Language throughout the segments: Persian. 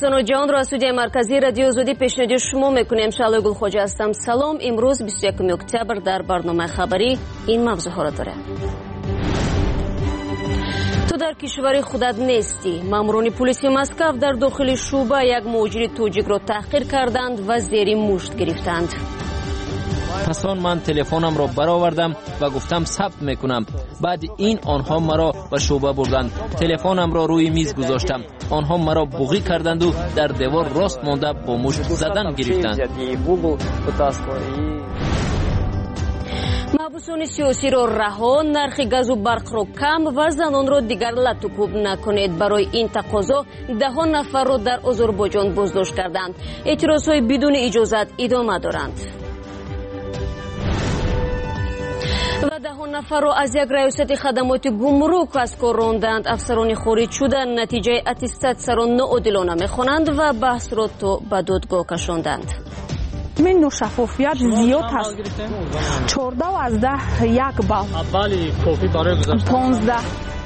پاکستان و جهان را از استودیوی مرکزی رادیو آزادی پیشنهاد شما میکنیم. شعله گلخواجه هستم. سلام. امروز 21 اکتبر در برنامه خبری این موضوع ها را داره. تو در کشور خودت نیستی. ماموران پلیس مسکو در داخل شعبه یک مهاجر توجیک را تحقیر کردند و زیر مشت گرفتند. پس من تلفنم را برآوردم و گفتم ثبت میکنم. بعد این آنها مرا به شعبه بردند. تلفنم را روی میز گذاشتم. آنها مرا بوغی کردند و در دیوار راست مانده با مشت زدن گرفتند. محبوسان سیاسی را رها، نرخ گاز و برق را کم و زنان را دیگر لط و کوب نکنید. برای این تقاضا ده نفر را در آذربایجان بازداشت کردند. اعتراضهای بدون اجازت ادامه دارند. و ده نفر را از یک ریاست خدمات گمرک از کار راندند. افسران خارج شده نتیجه اتستات را ناعادلانه میخوانند و بحث را تو به دادگاه کشاندند. من نوشفافیت زیاد هست. 14 از 10 یک بال. اولی کافی برای گذاشتن 15.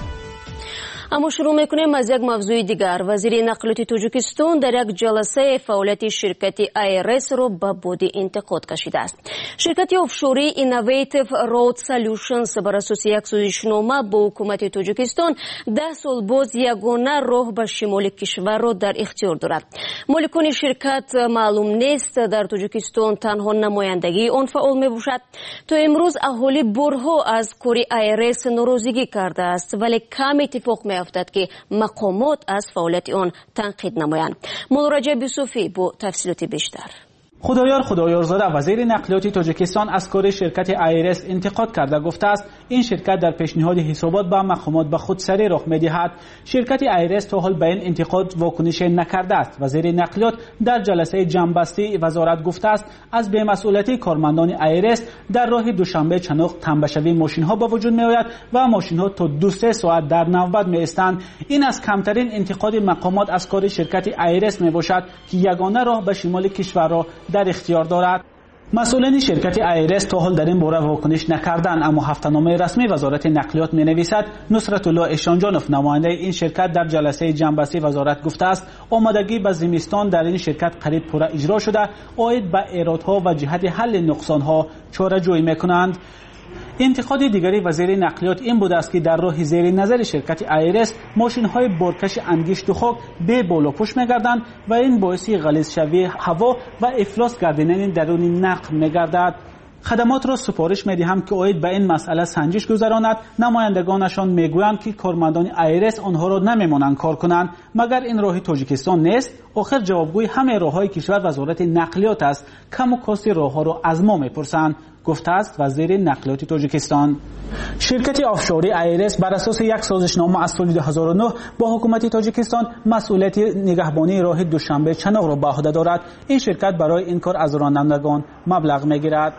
اما شروع میکنیم از یک موضوع دیگر. وزیر نقلیات تاجیکستان در یک جلسه فعالیت شرکت آیرس را به باد انتقاد کشیده است. شرکت آفشوری اینوویتیو رود سولوشنز بر اساس یک سازشنامه با حکومت تاجیکستان 10 سال باز یگانه راه به شمال کشور را در اختیار دارد. مالکان شرکت معلوم نیست در تاجیکستان تنها نمایندگی آن فعال می باشد. تا امروز اهالی برها از کار آیرس ناراضگی کرده است، ولی کم اتفاق افتاد که مقامات از فعالیت آن تنقید نمایند. مولا رجب یوسفی با تفصیلات بیشتر. خدایارزاده وزیر نقلیات تاجیکستان از کار شرکت آیرس انتقاد کرده گفته است این شرکت در پیشنهاد حسابات به مقامات به خودسری رخ می‌دهد. شرکت آیرس تا حال به این انتقاد واکنش نکرده است. وزیر نقلیات در جلسه جنبسته وزارت گفته است از بی‌مسئولیتی کارمندان آیرس در راه دوشنبه چنوق تنبشوی ماشین‌ها به وجود می‌آید و ماشین‌ها تا 2-3 ساعت در نوبت می‌ایستند. این از کمترین انتقاد مقامات از کار شرکت آیرس میباشد که یگانه راه به شمال کشور را در اختیار دارد. مسئولین شرکت آیرس تا حال در این باره واکنش نکردند، اما هفته‌نامه رسمی وزارت نقلیات می‌نویسد نصرت الله اشانجانوف نماینده این شرکت در جلسه جنبسته وزارت گفته است آمادگی به زمستان در این شرکت قریب پورا اجرا شده، عاید به ایرادها و جهت حل نقصان‌ها چاره‌جویی می‌کنند. انتقاد دیگری وزیر نقلیات این بود است که در راه زیر نظر شرکت آیرس ماشین‌های بارکش انگشت و خاک به بالا پشت می‌گردند و این باعث غلیظ شوی هوا و افلاس گردیدن درون نقل می‌گردد. خدمات را سفارش می‌دهم که عاید به این مسئله سنجش گذراند. نمایندگانشان میگویند که کارمندان آیرس آنها را نمی‌مانند کار کنند. مگر این راه تاجیکستان نیست؟ آخر جوابگوی همه راه‌های کشور وزارت نقلیات است. کم و کاست راه‌ها را از ما می‌پرسند، گفته است وزیر نقلیات تاجیکستان. شرکت آفشوری آیرس بر اساس یک سازشنامه از سال 2009 با حکومت تاجیکستان مسئولیت نگهبانی راه دوشنبه چنوق را به عهده دارد. این شرکت برای این کار از رانندگان مبلغ می‌گیرد.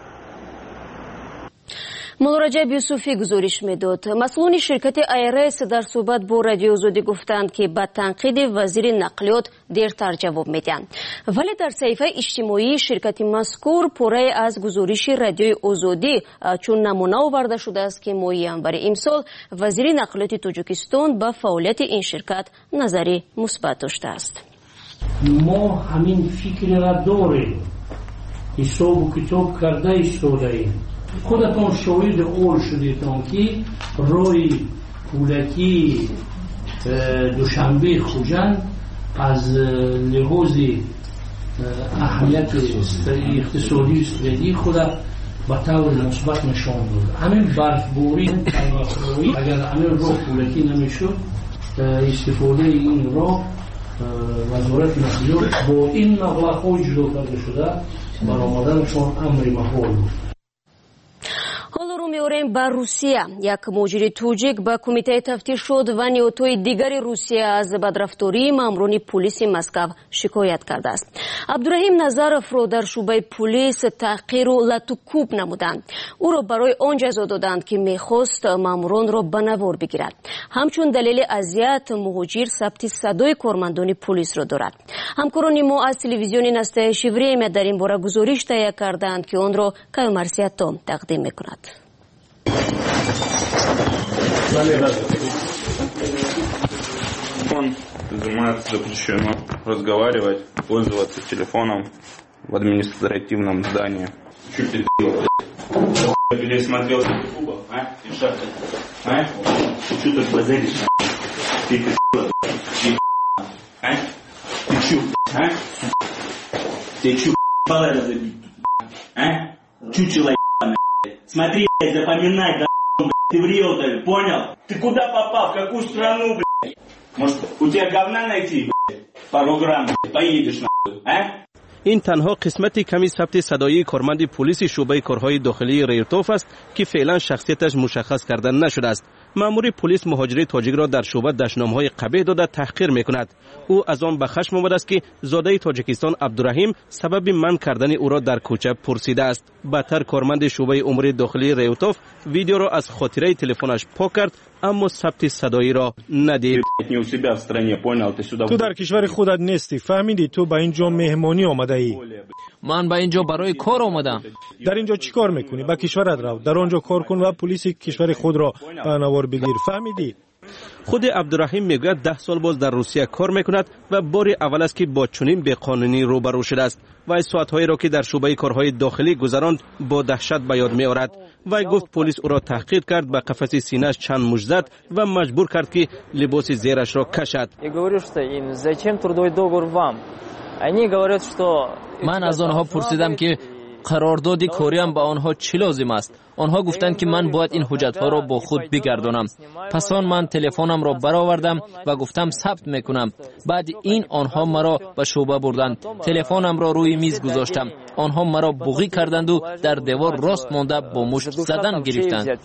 مولا رجب یوسفی گزارش میداد. مسئولان شرکت آیرس در صحبت با رادیو آزادی گفتند که به تنقید وزیر نقلیات دیرتر جواب میدهند، ولی در صحیفه اجتماعی شرکت مذکور پره از گزارش رادیو آزادی چون نمونه آورده شده است که ماه ژانویه امسال وزیر نقلیات تاجیکستان به فعالیت این شرکت نظری مثبت داشته است. ما همین فکر را داریم، حساب و کتاب کرده ایستاده‌ایم. خودتون شاهد اول شدیدتان که روی پولکی دوشنبه خوجند از لحاظ اهمیت اقتصادی استراتژی خود به طور مثبت نشان داد. همین برفباری اگر همین راه پولکی نمیشد استفاده این راه وزارت نقلیات با این مبلغ جلو کرده شده برآمدنشان امر محال بود. حالا رو می‌آوریم به روسیه. یک مهاجر توجیک به کمیته تفتیش شد و نیروهای دیگر روسیه از بدرفتاری ماموران پلیس مسکو شکایت کرده است. عبدالرحیم نظرف را در شعبه پلیس تحقیر و لط و کوب نمودند. او را برای آن جزا دادند که می‌خواست ماموران را به نوار بگیرد. همچون دلیل اذیت مهاجر ثبت صدای کارمندان پلیس را دارد. همکاران ما از تلویزیون نسته شیوری در این باره گزارش تهیه کردند که آن را کایو مرسیاتو تقدیم می‌کند. занимается запрещено разговаривать, пользоваться телефоном в административном здании. Что ты делал, блядь? Ты пересмотрел YouTube, а? Ты что ты? А? Ты что тут базаришь, Ты блядь? А? Ты чё, а? Ты чё, бала разобить, а? Чучело, смотри, запоминай, да, ты в риэлторе, понял? Ты куда попал, в какую страну, блядь? Может, у тебя говна найти, блядь? Пару грамм, блядь, поедешь, нахуй, а? این تنها قسمتی کمی ثبت صدایی کارمند پلیس شعبه کارهای داخلی ریوتوف است که فعلا شخصیتش مشخص کرده نشده است. مأمور پلیس مهاجر تاجیک را در شعبه دشنامه‌های قبیح داده تحقیر می‌کند. او از آن به خشم آمده است که زاده تاجیکستان عبدالرحیم سبب منع کردن او را در کوچه پرسیده است. بعدتر کارمند شعبه امور داخلی ریوتوف ویدیو را از خاطره تلفنش پاک کرد اما ثبت صدایی را ندید. تو در کشور خودت نیستی، فهمیدی تو به اینجا مهمانی آمده ای؟ من به اینجا برای کار آمدم. در اینجا چی کار میکنی؟ به کشورت رو، در آنجا کار کن و پلیس کشور خود را به نوار بگیر، فهمیدی؟ خود عبدالرحیم میگوید 10 سال باز در روسیه کار میکند و بار اول است که با چنین بی‌قانونی روبرو شده است. و ساعت‌هایی را که در شعبه کارهای داخلی گذراند با دهشت به یاد می‌آورد. و گفت پلیس او را تحقیر کرد، به قفس سینه‌اش چند مشت زد و مجبور کرد که لباس زیرش را کشد. من از آنها پرسیدم که قرارداد کاریم با آنها چی لازم است. آنها گفتند که من باید این حجت‌ها را با خود بگردانم. پس من تلفنم را برآوردم و گفتم ثبت میکنم. بعد این آنها مرا به شعبه بردند. تلفنم را روی میز گذاشتم. آنها مرا بوغی کردند و در دیوار راست مانده با مشت زدن گرفتند.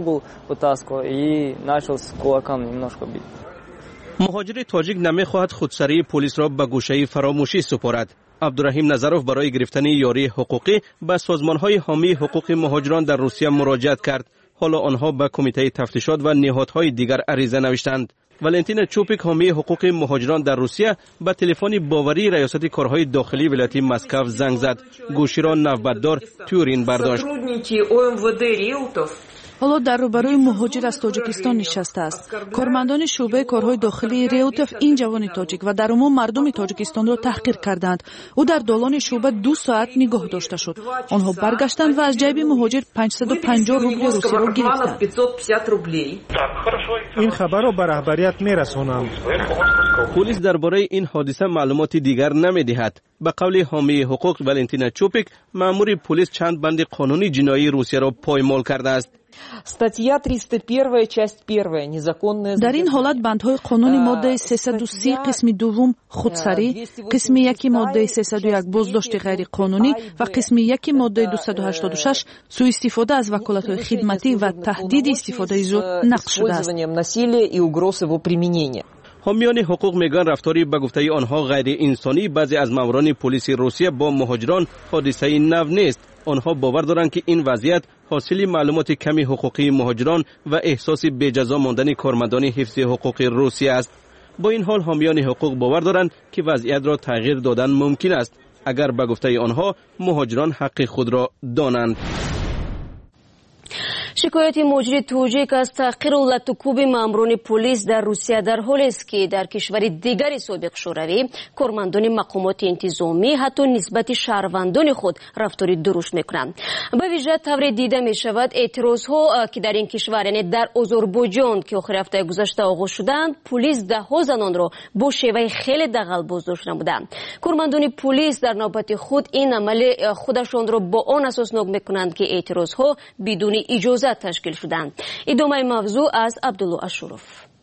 مهاجر تاجیک نمیخواهد خودسری پلیس را به گوشه فراموشی سپارد. عبدالرحیم نظروف برای گرفتن یاری حقوقی به سازمان‌های حامی حقوق مهاجران در روسیه مراجعت کرد. حالا آنها به کمیته تفتیشات و نهادهای دیگر عریضه نوشتند. ولنتینا چوپیک حامی حقوق مهاجران در روسیه به تلفن باوری ریاست کارهای داخلی ولایت مسکو زنگ زد. گوشی را نوبتدار تورین برداشت. حالا در روبروی مهاجر از تاجیکستان نشسته است. کارمندان شعبه کارهای داخلی ریوتوف این جوان تاجیک و در عموم مردم تاجیکستان را تحقیر کردند. او در دالان شعبه 2 ساعت نگاه داشته شد. آنها برگشتند و از جیب مهاجر 550 روبل روسی را گرفتند. این خبر را به رهبریت میرسانم. پلیس درباره این حادثه معلومات دیگر نمیدهد. به قول حامی حقوق ولنتینا چوپیک، مأمور پلیس چند بند قانونی جنایی روسیه را پایمال کرده است. در این حالت بندهای قانونی ماده 330 قسم دوم خودسری، قسم 1 ماده 301 بازداشت غیر قانونی و قسم 1 ماده 286 سوء استفاده از وکالت‌های خدمتی و تهدید استفاده از نقض شده است. حامیان حقوق میگن رفتاری به گفته آنها غیر انسانی بعضی از ماموران پلیس روسیه با مهاجران حادثه نو نیست. آنها باور دارند که این وضعیت حاصل معلومات کمی حقوقی مهاجران و احساس بی‌جزا ماندن کارمندان حفظ حقوق روسیه است. با این حال حامیان حقوق باور دارند که وضعیت را تغییر دادن ممکن است اگر به گفته آنها مهاجران حق خود را دانند. شکایت مهاجر تاجیک از تحقیر و لطوکوب ماموران پلیس در روسیه در حالی است که در کشور دیگری سابق شوروی کارمندان مقامات انتظامی حتی نسبت شهروندان خود رفتاری درشت میکنند. به ویژه طور دیده می شود اعتراضها که در این کشور یعنی در آذربایجان که آخر هفته گذشته آغاز شدند، پلیس ده‌ها زنان را با شیوه خیلی دغل بازداشت نمودند. کارمندان پلیس در نوبت خود این عمل خودشان را با آن اساسناک میکنند که اعتراضها بدون اجازه تشکیل شدند. ادامه موضوع از عبدالله اشرف.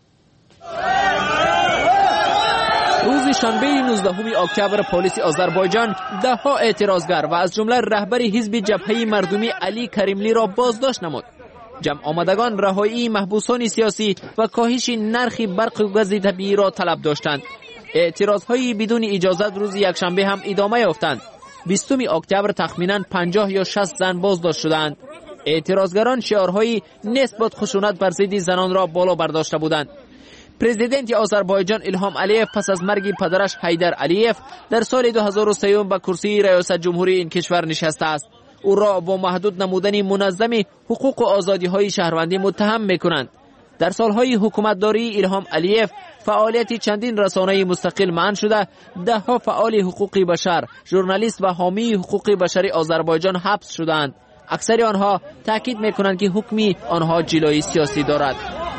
روز شنبه 19 اکتبر پلیس آذربایجان ده‌ها اعتراضگر و از جمله رهبر حزب جبهه مردمی علی کریملی را بازداشت نمود. جمع آمدگان رهایی محبوسان سیاسی و کاهش نرخ برق و گاز طبیعی را طلب داشتند. اعتراضهای بدون اجازت روز یکشنبه هم ادامه یافتند. 20 اکتبر تخمینا 50 یا 60 زن بازداشت شدند. اعتراضگران شعارهای نسبت خشونت بر ضد زنان را بالا برداشته بودند. پرزیدنت آذربایجان الهام علیف پس از مرگ پدرش حیدر علیف در سال 2003 به کرسی ریاست جمهوری این کشور نشسته است. او را با محدود نمودن منظم حقوق و آزادی‌های شهروندی متهم می‌کنند. در سالهای حکومتداری ایلهام علیف فعالیت چندین رسانه مستقل منع شده، دهها فعال حقوق بشر، ژورنالیست و حامی حقوق بشری آذربایجان حبس شدند. اکثر آنها تاکید میکنند که حکمی آنها جلوی سیاسی دارد.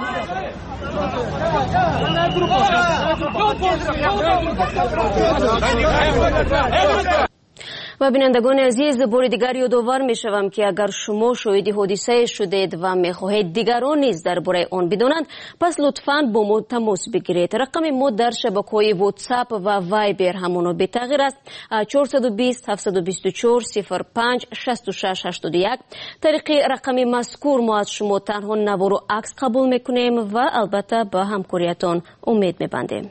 و بینندگان عزیز، بار دیگر یادآور میشوم که اگر شما شاهد حادثه شدید و میخواهید دیگران نیز درباره آن بدانند، پس لطفاً با ما تماس بگیرید. رقم ما در شبکه‌های واتساپ و وایبر همانا بی‌تغییر است: 420 724 05 66 81. طریق رقم مذکور ما از شما تنها نوار و عکس قبول میکنیم و البته با همکاریتان امید میبندیم.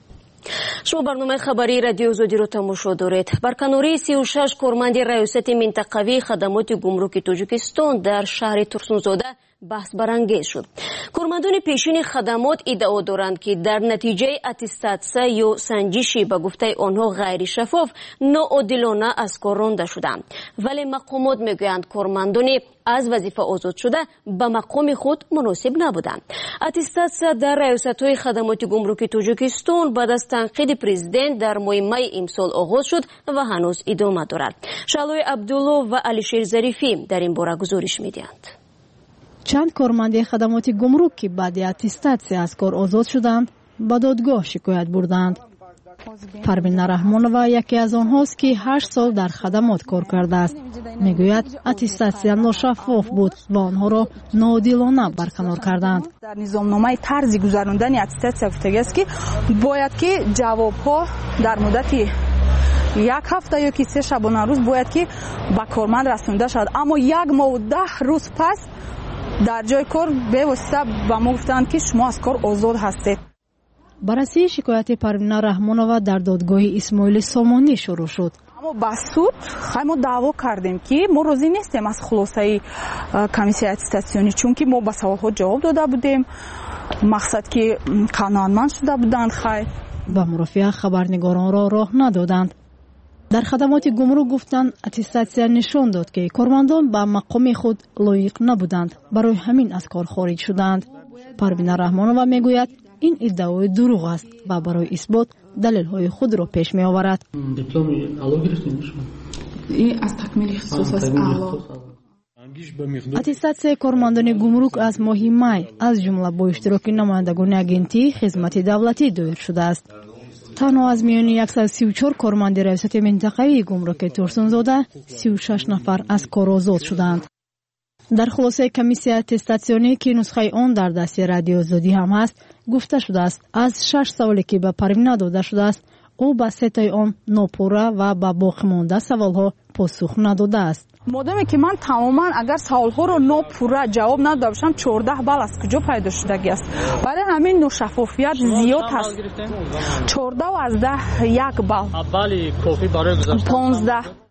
شما برنامه خبری رادیو آزادی رو تماشا دارید. برکناری 36 کارمند ریاست منطقوی خدمات گمرک تاجیکستان در شهر ترسونزاده بحث برانگیز شد. کارمندان پیشین خدمات ادعا دارند که در نتیجه اتستاتسه یا سنجشی به گفته آنها غیر شفاف ناعادلانه از کار رانده شدند، ولی مقامات میگویند کارمندان از وظیفه آزاد شده به مقام خود مناسب نبودند. اتستاتسه در ریاست‌های خدمات گمرک تاجیکستان بعد از تنقید پرزیدنت در ماه می امسال آغاز شد و هنوز ادامه دارد. شالوی عبدالله و علیشیر ظریفی در این باره گزارش میدهند. چند کارمند خدمات گمرک که بعد اتستاتسه از کار آزاد شدند به دادگاه شکایت بردند. پروین رحمانова یکی از آنهاست که 8 سال در خدمات کار کرده است. میگوید اتستاتسه ناشفاف بود و آنها را ناعادلانه برکنار کردند. در نظامنامه طرز گذراندن اتستاتسه گفته است که باید که جوابها در مدت 1 هفته یا که 3 شبانه روز باید که به کارمند رسانده شود، اما 1 ماه و 10 روز پس در جای کار به واسطه به ما گفتند که شما از کار آزاد هستید. بررسی شکایت پروین رحمانова در دادگاه اسماعیل سامانی شروع شد. اما به سود ما دعوا کردیم که ما راضی نیستیم از خلاصه کمیسیون اتستاسیونی، چون که ما به سوال‌ها جواب داده بودیم، مقصد که قانونمند شده بودند. خیر و مرافعه خبرنگاران را راه ندادند. در خدمات گمرک گفتند اتستاتسه نشان داد که کارمندان به مقام خود لایق نبودند، برای همین از کار خارج شدند. پروین رحمانова میگوید این ادعای دروغ است و برای اثبات دلیل‌های خود را پیش می‌آورد. دیپلم اعلا گرفتین شما؟ این از تکمیل اختصاص اعلا. اتستاتسه کارمندان گمرک از ماه می از جمله با اشتراک نمایندگان اگنتی خدمت دولتی دایر شده است. تنها از میان 134 کارمند ریاست منطقوی گمرک ترسونزاده 36 نفر از کار آزاد شدند. در خلاصه کمیسیون اتستاسیونی که نسخه آن در دست رادیو آزادی هم است گفته شده است از 6 سوالی که به پروین داده شده است او به 3 تای آن ناپوره و به باقی مانده سوالها پاسخ نداده است. مادامی که من تماما اگر سوالها رو ناپوره جواب نداده باشم 14 بال از کجا پیدا شدگی است؟ برای همین ناشفافیت زیاد هست. 14 و از 10 1 بال. اولی کافی برای گذاشتن 15.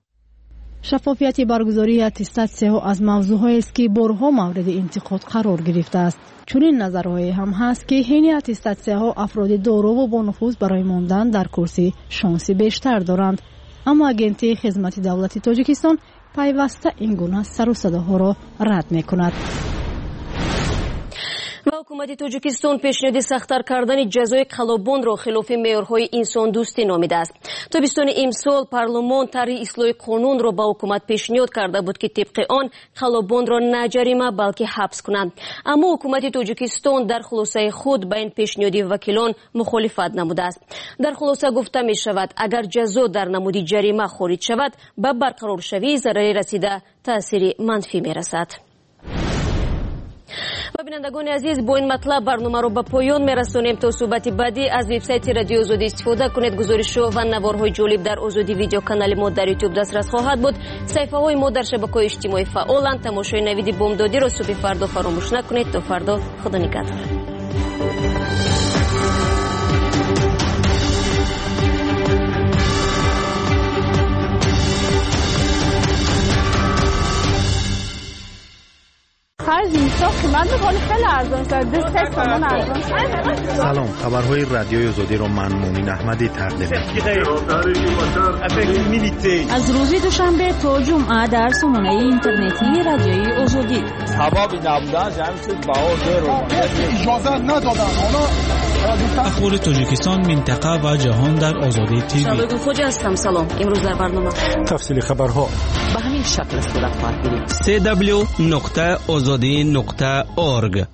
شفافیت برگزاری اتستاتسه ها از موضوعهایی است که بارها مورد انتقاد قرار گرفته است. چنین نظرهایی هم هست که حین اتستاتسه ها افراد دارا و با نفوذ برای ماندن در کرسی شانسی بیشتر دارند، اما اگنتی خدمت دولتی تاجیکستان پیوسته این گونه سر و صداها را رد می‌کند. و حکومت تاجیکستان پیشنهاد سخت‌تر کردن جزای قلابان را خلاف معیارهای انسان دوستی نامیده است. تابستان امسال پارلمان طرح اصلاح قانون را به حکومت پیشنهاد کرده بود که طبق آن قلابان را نه جریمه بلکه حبس کنند، اما حکومت تاجیکستان در خلاصه خود به این پیشنهاد وکیلان مخالفت نموده است. در خلاصه گفته می شود اگر جزا در نمود جریمه خارج شود به برقرار شوی ضرری رسیده تأثیر منفی می رسد. و بینندگان عزیز با این مطلب برنامه رو به پایان میرسونیم. تا صحبت بعدی از وبسایت رادیو آزادی استفاده کنید. گزارش و نوارهای جالب در آزادی ویدیو کانال ما در یوتیوب دسترس خواهد بود. صفحه های ما در شبکه‌های اجتماعی فعالند. تماشای نوید بامدادی رو صبح فردا فراموش نکنید. تا فردا، خدا نگهدار. خرج میشه خدمت می‌کنه. ارزان شد 3 تومان ارزان شد. سلام، خبرهای رادیوی آزادی رو من مومن احمدی تقدیم از روز دوشنبه تا جمعه در سامانه اینترنتی رادیوی آزادی. اخبار تاجیکستان، منطقه و جهان در آزادی تیوی. شبکه خوج هستم. سلام. امروز در برنامه تفصیل خبرها به همین شکل صورت خواهد گرفت. www.azadi.org.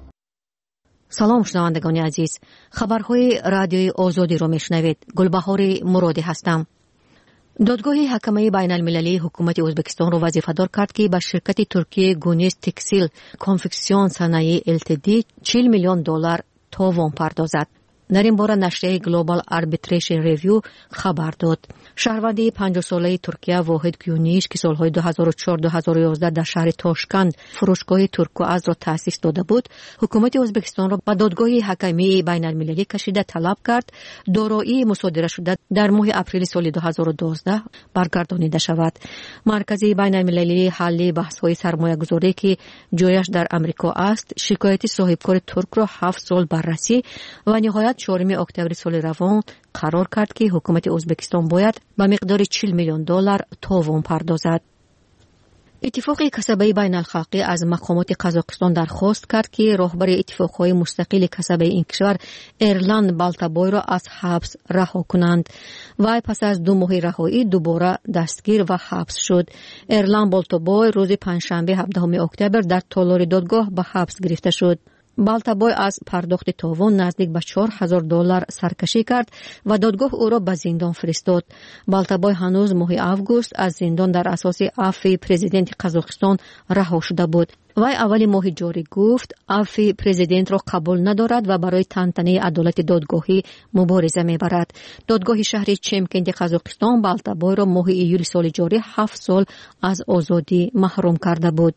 سلام شنوندگان عزیز، خبرهای رادیوی آزادی رو میشنوید. گلبهار مرادی هستم. دادگاه حکمه بین المللی حکومت ازبکستان رو وظیفه‌دار کرد که به شرکت ترکیه گونیس تکسیل کنفکسیون صنایع LTD 40 میلیون دلار تاوان پردازد. در این باره نشریه گلوبال آربیتریشن ریویو خبر داد. شهروند 50 ساله ترکیه واحد گیونیش که سالهای 2004-2011 در شهر تاشکند فروشگاه ترکوآز را تأسیس داده بود، حکومت ازبکستان را به دادگاه حکمی بین المللی کشیده طلب کرد دارایی مصادره شده در ماه اپریل سال 2012 برگردانیده شود. مرکز بین المللی حل بحث‌های سرمایه‌گذاری که جایش در آمریکا است، شکایت صاحبکار ترک را 7 سال بررسی و نهایت 4 اکتبر سال روان قرار کرد که حکومت ازبکستان باید به مقدار 40 میلیون دلار تاوان پردازد. اتفاق کسبه بین الخلقی از مقامات قزاقستان درخواست کرد که رهبر اتفاقهای مستقل کسبه این کشور ایرلان بالتابوی را از حبس رها کنند. وی پس از 2 ماه رهایی دوباره دستگیر و حبس شد. ایرلان بالتابوی روز پنجشنبه 17 اکتبر در تالار دادگاه به حبس گرفته شد. بالتابوی از پرداخت تاوان نزدیک به 4000 دلار سرکشی کرد و دادگاه او را به زندان فرستاد. بالتابوی هنوز ماه آگوست از زندان در اساس عفو پرزیدنت قزاقستان رها شده بود. وی اول ماه جاری گفت عفو پرزیدنت را قبول ندارد و برای تنطنه عدالت دادگاهی مبارزه میبرد. دادگاه شهر چمکنت قزاقستان بالتابوی را ماه ایول سال جاری 7 سال از آزادی محروم کرده بود.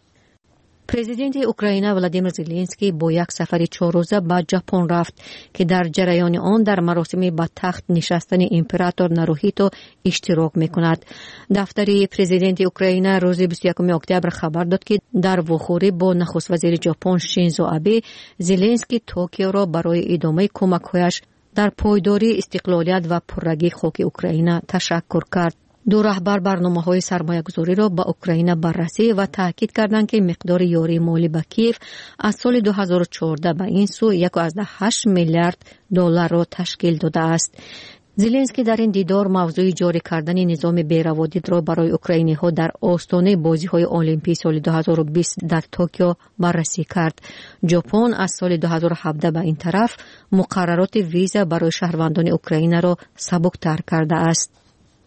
پرزیدنت اوکراین ولادیمیر زلنسکی با یک سفر 4 روزه به ژاپن رفت که در جریان آن در مراسم به تخت نشستن امپراتور ناروهیتو اشتراک میکند. دفتر پرزیدنت اوکراین روز 21 اکتبر خبر داد که در واخوری با نخست وزیر ژاپن شینزو آبه، زلنسکی توکیو را برای ادامه کمک‌هایش در پایداری استقلالیت و پررگی خاک اوکراین تشکر کرد. دو رهبر برنامه‌های سرمایه‌گذاری را به اوکراین بررسی و تاکید کردند که مقدار یاری مالی به کیف از سال 2014 به این سو 1.8 میلیارد دلار را تشکیل داده است. زلنسکی در این دیدار موضوع جاری کردن نظام بی‌روادید را برای اوکراینی‌ها در آستانه بازی‌های المپیک سال 2020 در توکیو بررسی کرد. ژاپن از سال 2017 به این طرف مقررات ویزا برای شهروندان اوکراین را سبک‌تر کرده است.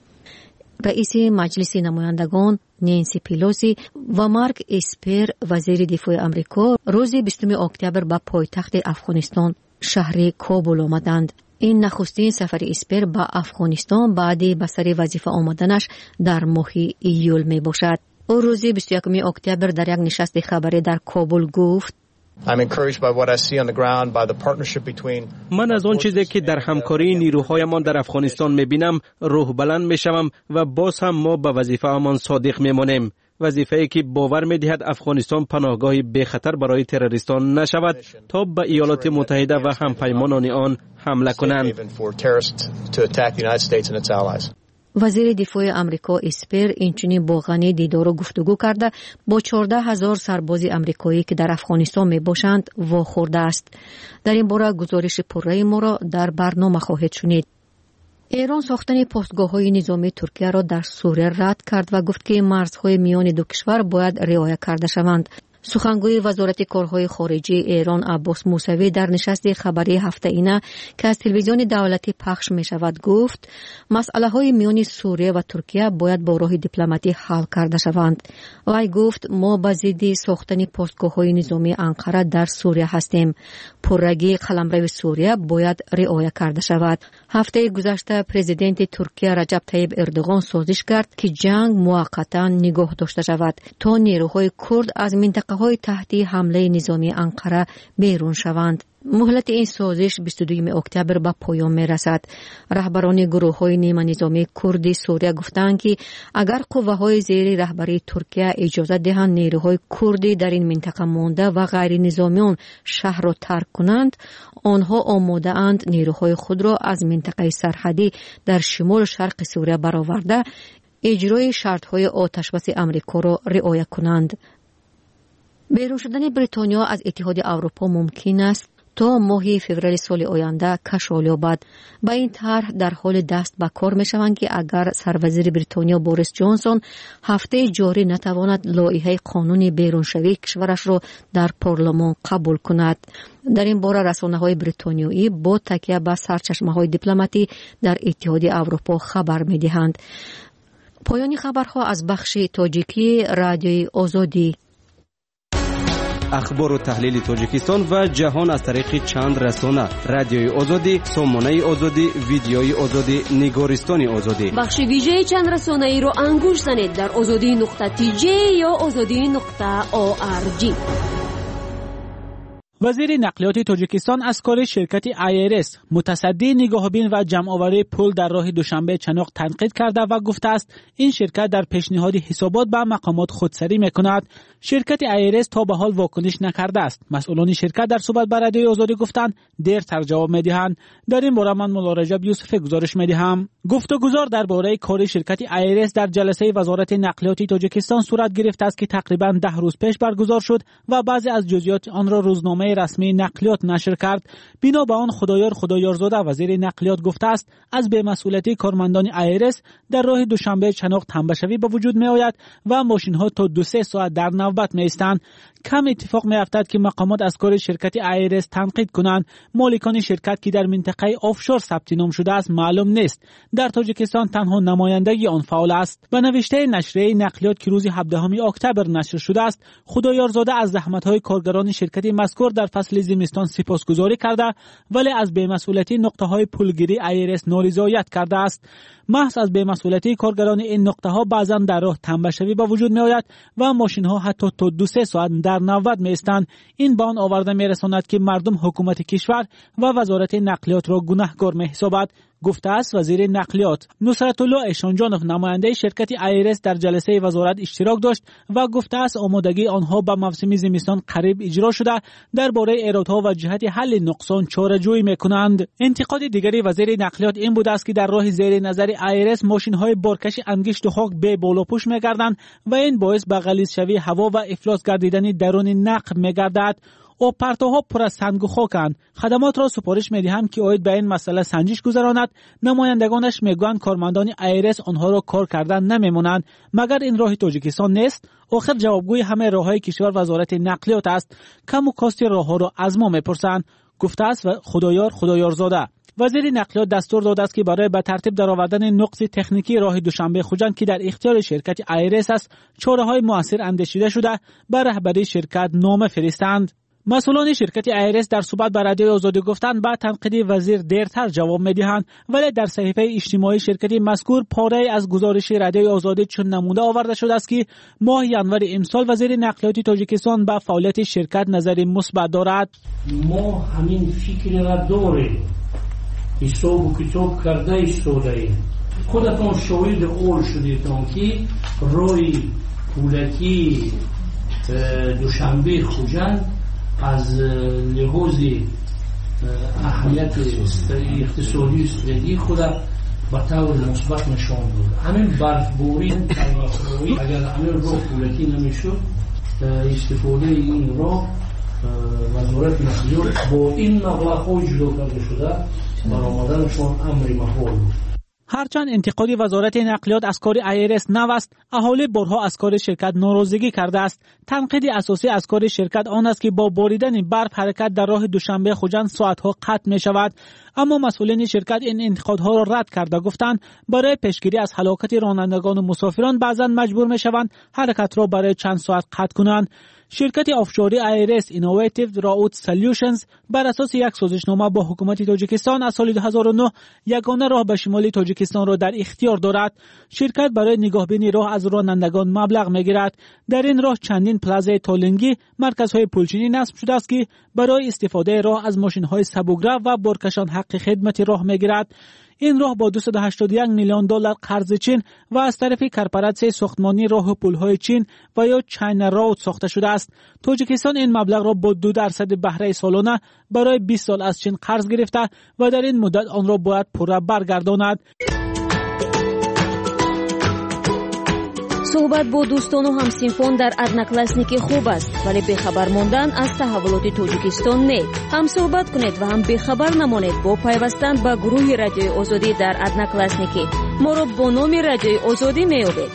رئیس مجلس نمایندگان نانسی پیلوسی و مارک اسپر وزیر دفاع آمریکا روز 20 اکتبر به پایتخت افغانستان شهر کابل آمدند. این نخستین سفر اسپر به افغانستان بعد به سر وظیفه آمدنش در ماه ایول می باشد. او روز 21 اکتبر در یک نشست خبری در کابل گفت: من از آن چیزی که در همکاری نیروهایمان در افغانستان می‌بینم روح بلند می‌شوم و باز هم ما به وظیفه‌مان صادق می‌مانیم. وظیفه‌ای که باور می‌دهد افغانستان پناهگاهی بی خطر برای تروریستان نشود تا به ایالات متحده و همپیمانان آن حمله کنند. وزیر دفاع آمریکا اسپر اینچنین با غنی دیدار و گفتگو کرده با 14,000 سرباز آمریکایی که در افغانستان می باشند واخورده است. در این باره گزارش پررأی ما را در برنامه خواهید شنید. ایران ساختن پستگاه‌های نظامی ترکیه را در سوریه رد کرد و گفت که مرزهای میان دو کشور باید رعایت کرده شوند. سخنگوی وزارت کارهای خارجه ایران عباس موسوی در نشست خبری هفته اینه که از تلویزیون دولتی پخش می شود گفت مسئله های میان سوریه و ترکیه باید با راه دیپلماتی حل کرده شوند. وی گفت ما به ضد ساختن پستگاه های نظامی انقره در سوریه هستیم. پررگی قلمرو سوریه باید رعایت کرده شود. هفته گذشته پرزیدنت ترکیه رجب طیب اردوغان سازش کرد که جنگ موقتا نگاه داشته شود تا نیروهای کرد از منطقه های تحت حمله نظامی انقره بیرون شوند. مهلت این سازش 22 اکتبر به پایان می رسد. رهبران گروه های نیمه نظامی کردی سوریه گفتند که اگر قوه های زیر رهبری ترکیه اجازه دهند نیروهای کردی در این منطقه مانده و غیر نظامیان شهر را ترک کنند، آنها آماده اند نیروهای خود را از منطقه سرحدی در شمال شرق سوریه برآورده اجرای شرط های آتش بس امریکا را رعایت کنند. بیرون شدن بریتانیا از اتحاد اروپا ممکن است تا ماه فوریه سال آینده کشف یابد. با این طرح در حال دست به کار می‌شوند که اگر سروزیر بریتانیا بوریس جانسون هفته جاری نتواند لایحه قانون بیرونشوی کشورش را در پارلمان قبول کند. در این باره رسانه‌های بریتانیایی با تکیه به سرچشمه‌های دیپلماتی در اتحاد اروپا خبر می‌دهند. پایان خبرها از بخش تاجیکی رادیوی آزادی. اخبار و تحلیل تاجیکستان و جهان از طریق چند رسانه: رادیوی آزادی، سامانه آزادی، ویدیوی آزادی، نگارستان آزادی. بخش ویژه چند رسانه ای رو انگوش زنید در azadi.tj یا azadi.org. وزیر نقلیات تاجیکستان از کار شرکت آیرس متصدی نگاهبین و جمع‌آوری پول در راه دوشنبه چنوق تنقید کرده و گفته است این شرکت در پیشنهاد حسابات به مقامات خودسری می‌کند. شرکت آیرس تا به حال واکنش نکرده است. مسئولان شرکت در صحبت با رادیوی آزادی گفتند دیرتر جواب می‌دهند. در این باره من مولا رجب یوسف گزارش می‌دهم. گفتگوزار درباره کار شرکت آیرس در جلسه وزارت نقلیات تاجیکستان صورت گرفته است که تقریباً 10 روز پیش برگزار شد و بعضی از جزئیات آن را روزنامه رسمی نقلیات نشر کرد. بنا به آن خدایارزاده وزیر نقلیات گفته است از بی‌مسئولیتی کارمندان آیرس در راه دوشنبه چنوق تنبشوی به وجود می‌آید و ماشین‌ها تا 2-3 ساعت در نوبت می‌ایستند. کم اتفاق می‌افتد که مقامات از کار شرکت آیرس تنقید کنند. مالکان شرکت که در منطقه آفشور ثبت نام شده است معلوم نیست. در تاجیکستان تنها نمایندگی آن فعال است. به نوشته نشریه نقلیات که روز 17 اکتبر نشر شده است، خدایارزاده از زحمت‌های کارگران شرکت مذکور در فصل زمستان سپاسگزاری کرده ولی از بی‌مسئولیتی نقطه‌های پولگیری آیرس نارضایت کرده است. محض از بی‌مسئولیتی کارگران این نقطه‌ها بعضاً در راه تنبشوی به وجود می‌آید و ماشین‌ها حتی تا 2-3 ساعت در نوبت می‌ایستند. این به آن آورده می‌رساند که مردم حکومت کشور و وزارت نقلیات را گناهکار می‌حسابد، گفته است وزیر نقلیات. نصرت الله احسانجانov نماینده شرکت آیرس در جلسه وزارت اشتراک داشت و گفته است آمادگی آنها به موسم زمستان قریب اجرا شده. درباره ایرادها و جهت حل نقصان چاره‌جویی می‌کنند. انتقاد دیگری وزیر نقلیات این بود است که در راه زیر نظر آیرس ماشین‌های بارکش انگشت و خاک به بالاپوش می‌گردند و این باعث به غلیظ هوا و افلاس گردیدن درون نقب می‌گردد. او پرتوها پر از سنگ و خاکند. خدمات را سپارش می‌دهم که اوید به این مسئله سنجش گذراند. نمایندگانش میگویند کارمندان آیرس آنها را کار کردن نمیمونند. مگر این راه تاجیکستان نیست؟ آخر جوابگوی همه راه‌های کشور وزارت نقلیات است. کم و کاست راه‌ها را از ما می‌پرسند، گفته است و خدایارزاده. وزیر نقلیات دستور داده است که برای به ترتیب درآوردن نقص تکنیکی راه دوشنبه خوجند که در اختیار شرکت آیرس است، چاره‌های مؤثر اندیشیده شده بر رهبری شرکت نامه فرستند. مسئولان شرکت آیرس در صحبت با رادیوی آزادی گفتند بعد تنقید وزیر دیرتر جواب می‌دهند، ولی در صحیفه اجتماعی شرکت مذکور پاره از گزارش رادیوی آزادی چون نموده آورده شده است که ماه ژانویه امسال وزیر نقلیات تاجیکستان به فعالیت شرکت نظر مثبت دارد. ما همین فکر را داریم، حساب و کتاب کرده ایستاده‌ایم. خودتون شاهد اول شدیدتان که روی پولکی دوشنبه خوجند از لحاظ اهمیت اقتصادی و استراتژی خود به طور مثبت نشان داد. همین برفباری اگر همین راه پولکی نمیشد، استفاده این راه وزارت نقلیات با این مبلغ‌ها جدا کرده شده، برآمدنشان امر محال بود. هرچند انتقاد وزارت نقلیات از کار آیرس نو است، اهالی بارها از کار شرکت ناراضگی کرده است. تنقید اساسی از کار شرکت آن است که با باریدن برف حرکت در راه دوشنبه خوجند ساعتها قطع می شود. اما مسئولین شرکت این انتقادها را رد کرده گفتند برای پیشگیری از هلاکت رانندگان و مسافران بعضا مجبور می شوند حرکت را برای چند ساعت قطع کنند. شرکت آفشوری آیرس اینوویتیو راوت سولوشنز بر اساس یک سازشنامه با حکومت تاجیکستان از سال 2009 یگانه راه به شمال تاجیکستان تاجیکستان را در اختیار دارد. شرکت برای نگاهبینی راه از رانندگان مبلغ میگیرد. در این راه چندین پلازای تولینگی، مرکزهای پولچینی نصب شده است که برای استفاده راه از ماشین‌های سبک‌رو و بارکشان حق خدمت راه میگیرد. این راه با 281 میلیون دلار قرض چین و از طرف کارپوراسیون ساختمانی راه و پل‌های چین و یا چاینا رود ساخته شده است. تاجیکستان این مبلغ را با 2% بهره سالانه برای 20 سال از چین قرض گرفته و در این مدت آن را باید پورا برگرداند. صحبت با دوستان و همسینفان در ادناکلاسنیکی خوب است، ولی بخبر ماندن از تحولات تاجیکستان نه. هم صحبت کنید و هم بخبر نمانید با پیوستن به گروه رادیوی آزادی در ادناکلاسنیکی. ما را با نام رادیوی آزادی میابید.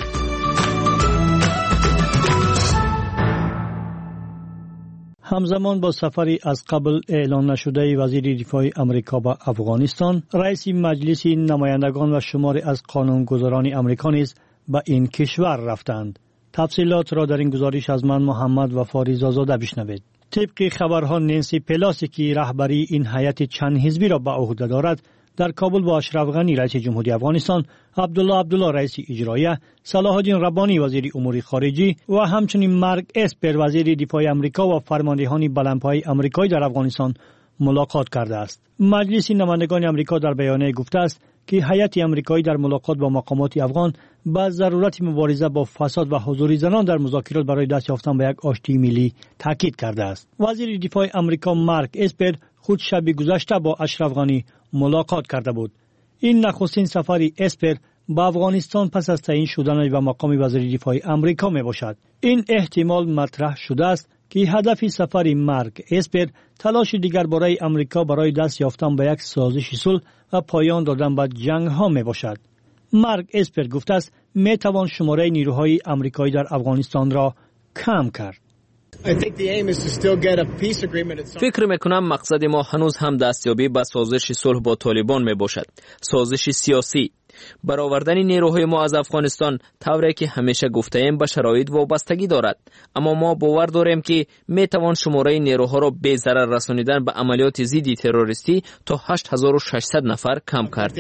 همزمان با سفری از قبل اعلان نشده وزیر دفاع امریکا به افغانستان، رئیس مجلس نمایندگان و شماری از قانونگذاران امریکا نیز به این کشور رفتند. تفصیلات را در این گزارش از من محمد وفا رضازاده بشنوید. طبق خبرها نانسی پلاسی که رهبری این هیئت چند حزبی را به عهده دارد، در کابل با اشرف غنی رئیس جمهوری افغانستان، عبدالله رئیس اجرایه، صلاح الدین ربانی وزیر امور خارجه و همچنین مارک اسپر وزیر دفاع امریکا و فرماندهان بلندپایه آمریکایی در افغانستان ملاقات کرده است. مجلس نمایندگان امریکا در بیانیه گفته است که هیئت آمریکایی در ملاقات با مقامات افغان به ضرورت مبارزه با فساد و حضور زنان در مذاکرات برای دست یافتن به یک آشتی ملی تاکید کرده است. وزیر دفاع امریکا مارک اسپر خود شب گذشته با اشرف غنی ملاقات کرده بود. این نخستین سفر اسپر به افغانستان پس از تعیین شدن به مقام وزیر دفاع امریکا می باشد. این احتمال مطرح شده است که هدف سفر مارک اسپر تلاش دیگر برای امریکا برای دست یافتن به یک سازش صلح و پایان دادن به جنگ ها می باشد. مارک اسپر گفته است می توان شماره نیروهای امریکایی در افغانستان را کم کرد. فکر میکنم مقصد ما هنوز هم دستیابی به سازش صلح با طالبان می باشد. سازش سیاسی. برآوردن نیروهای ما از افغانستان طوری که همیشه گفته‌ایم به شرایط وابستگی دارد، اما ما باور داریم که می توان شماره نیروها را به ضرر رسانیدن به عملیات ضد تروریستی تا 8600 نفر کم کرد.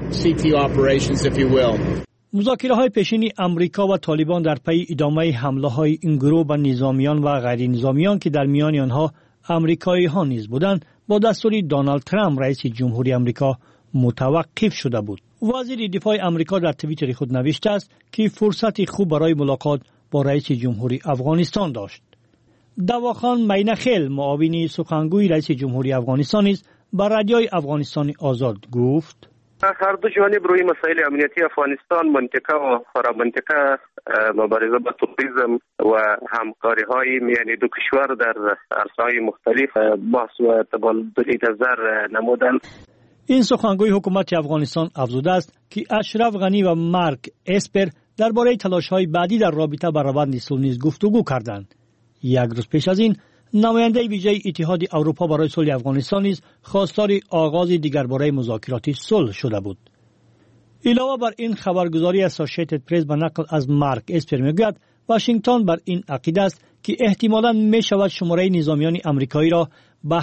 مذاکره های پیشین امریکا و طالبان در پی ادامه حمله های این گروه به نظامیان و غیر نظامیان که در میان آنها امریکایی ها نیز بودند با دستور دونالد ترامپ رئیس جمهوری امریکا متوقف شده بود. وزیر دفاع امریکا در توییتر خود نوشته است که فرصت خوب برای ملاقات با رئیس جمهوری افغانستان داشت. دواخان مینخیل معاون سخنگوی رئیس جمهوری افغانستان است به رادیوی افغانستان آزاد گفت: هر دو جانب روی مسائل امنیتی افغانستان، منطقه و فرامنطقه، مبارزه با تروریسم و همکاری های میان دو کشور در عرصه‌های مختلف بحث و تبادل نظر نمودند. این سخنگوی حکومت افغانستان افزوده است که اشرف غنی و مارک اسپر درباره تلاش‌های بعدی در رابطه با روند صلح نیز گفتگو کردند. یک روز پیش از این نماینده ویژه اتحاد اروپا برای صلح افغانستان نیز خواستار آغاز دیگرباره مذاکرات صلح شده بود. علاوه بر این خبرگزاری اسوسییتد پرس به نقل از مارک اسپر میگوید واشنگتن بر این عقیده است که احتمالاً می شود شماره نظامیان امریکایی را به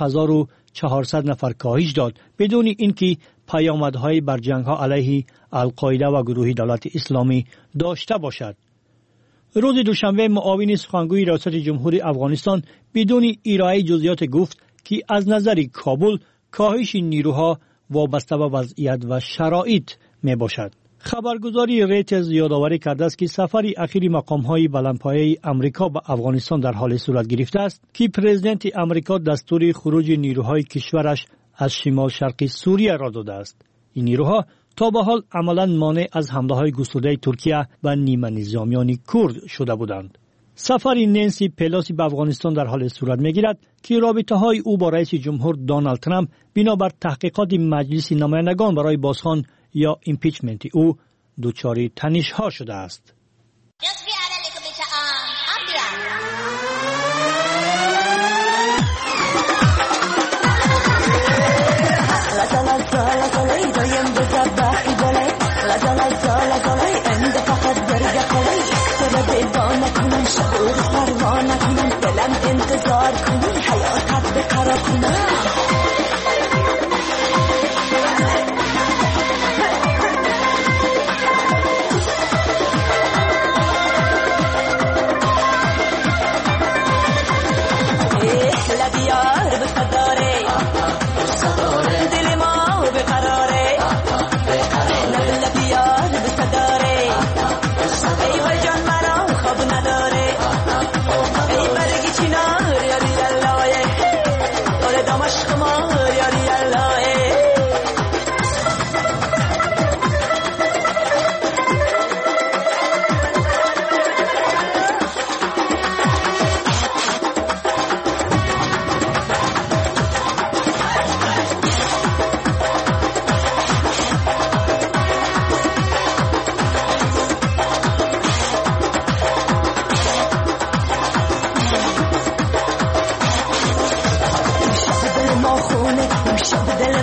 8400 نفر کاهش داد بدون اینکه پیامدهای بر جنگ‌ها علیه القاعده و گروه دولت اسلامی داشته باشد. روز دوشنبه معاون سخنگوی ریاست جمهوری افغانستان بدون ارائه جزئیات گفت که از نظر کابل کاهش نیروها وابسته به وضعیت و شرایط می باشد. خبرگزاری ریترز یادآوری کرده است که سفر اخیر مقام‌های بلندپایه امریکا به افغانستان در حال صورت گرفته است که پرزیدنت امریکا دستور خروج نیروهای کشورش از شمال شرقی سوریه را داده است. این نیروها تا به حال عملاً مانع از حمله‌های گسترده ترکیه و نیمه نظامیان کرد شده بودند. سفر نانسی پلاسی به افغانستان در حال صورت می‌گیرد که رابطه‌های او با رئیس جمهور دونالد ترامپ بنابر تحقیقات مجلس نمایندگان برای بازخوان یا ایمپیچمنت او دچار تنش‌ها شده است.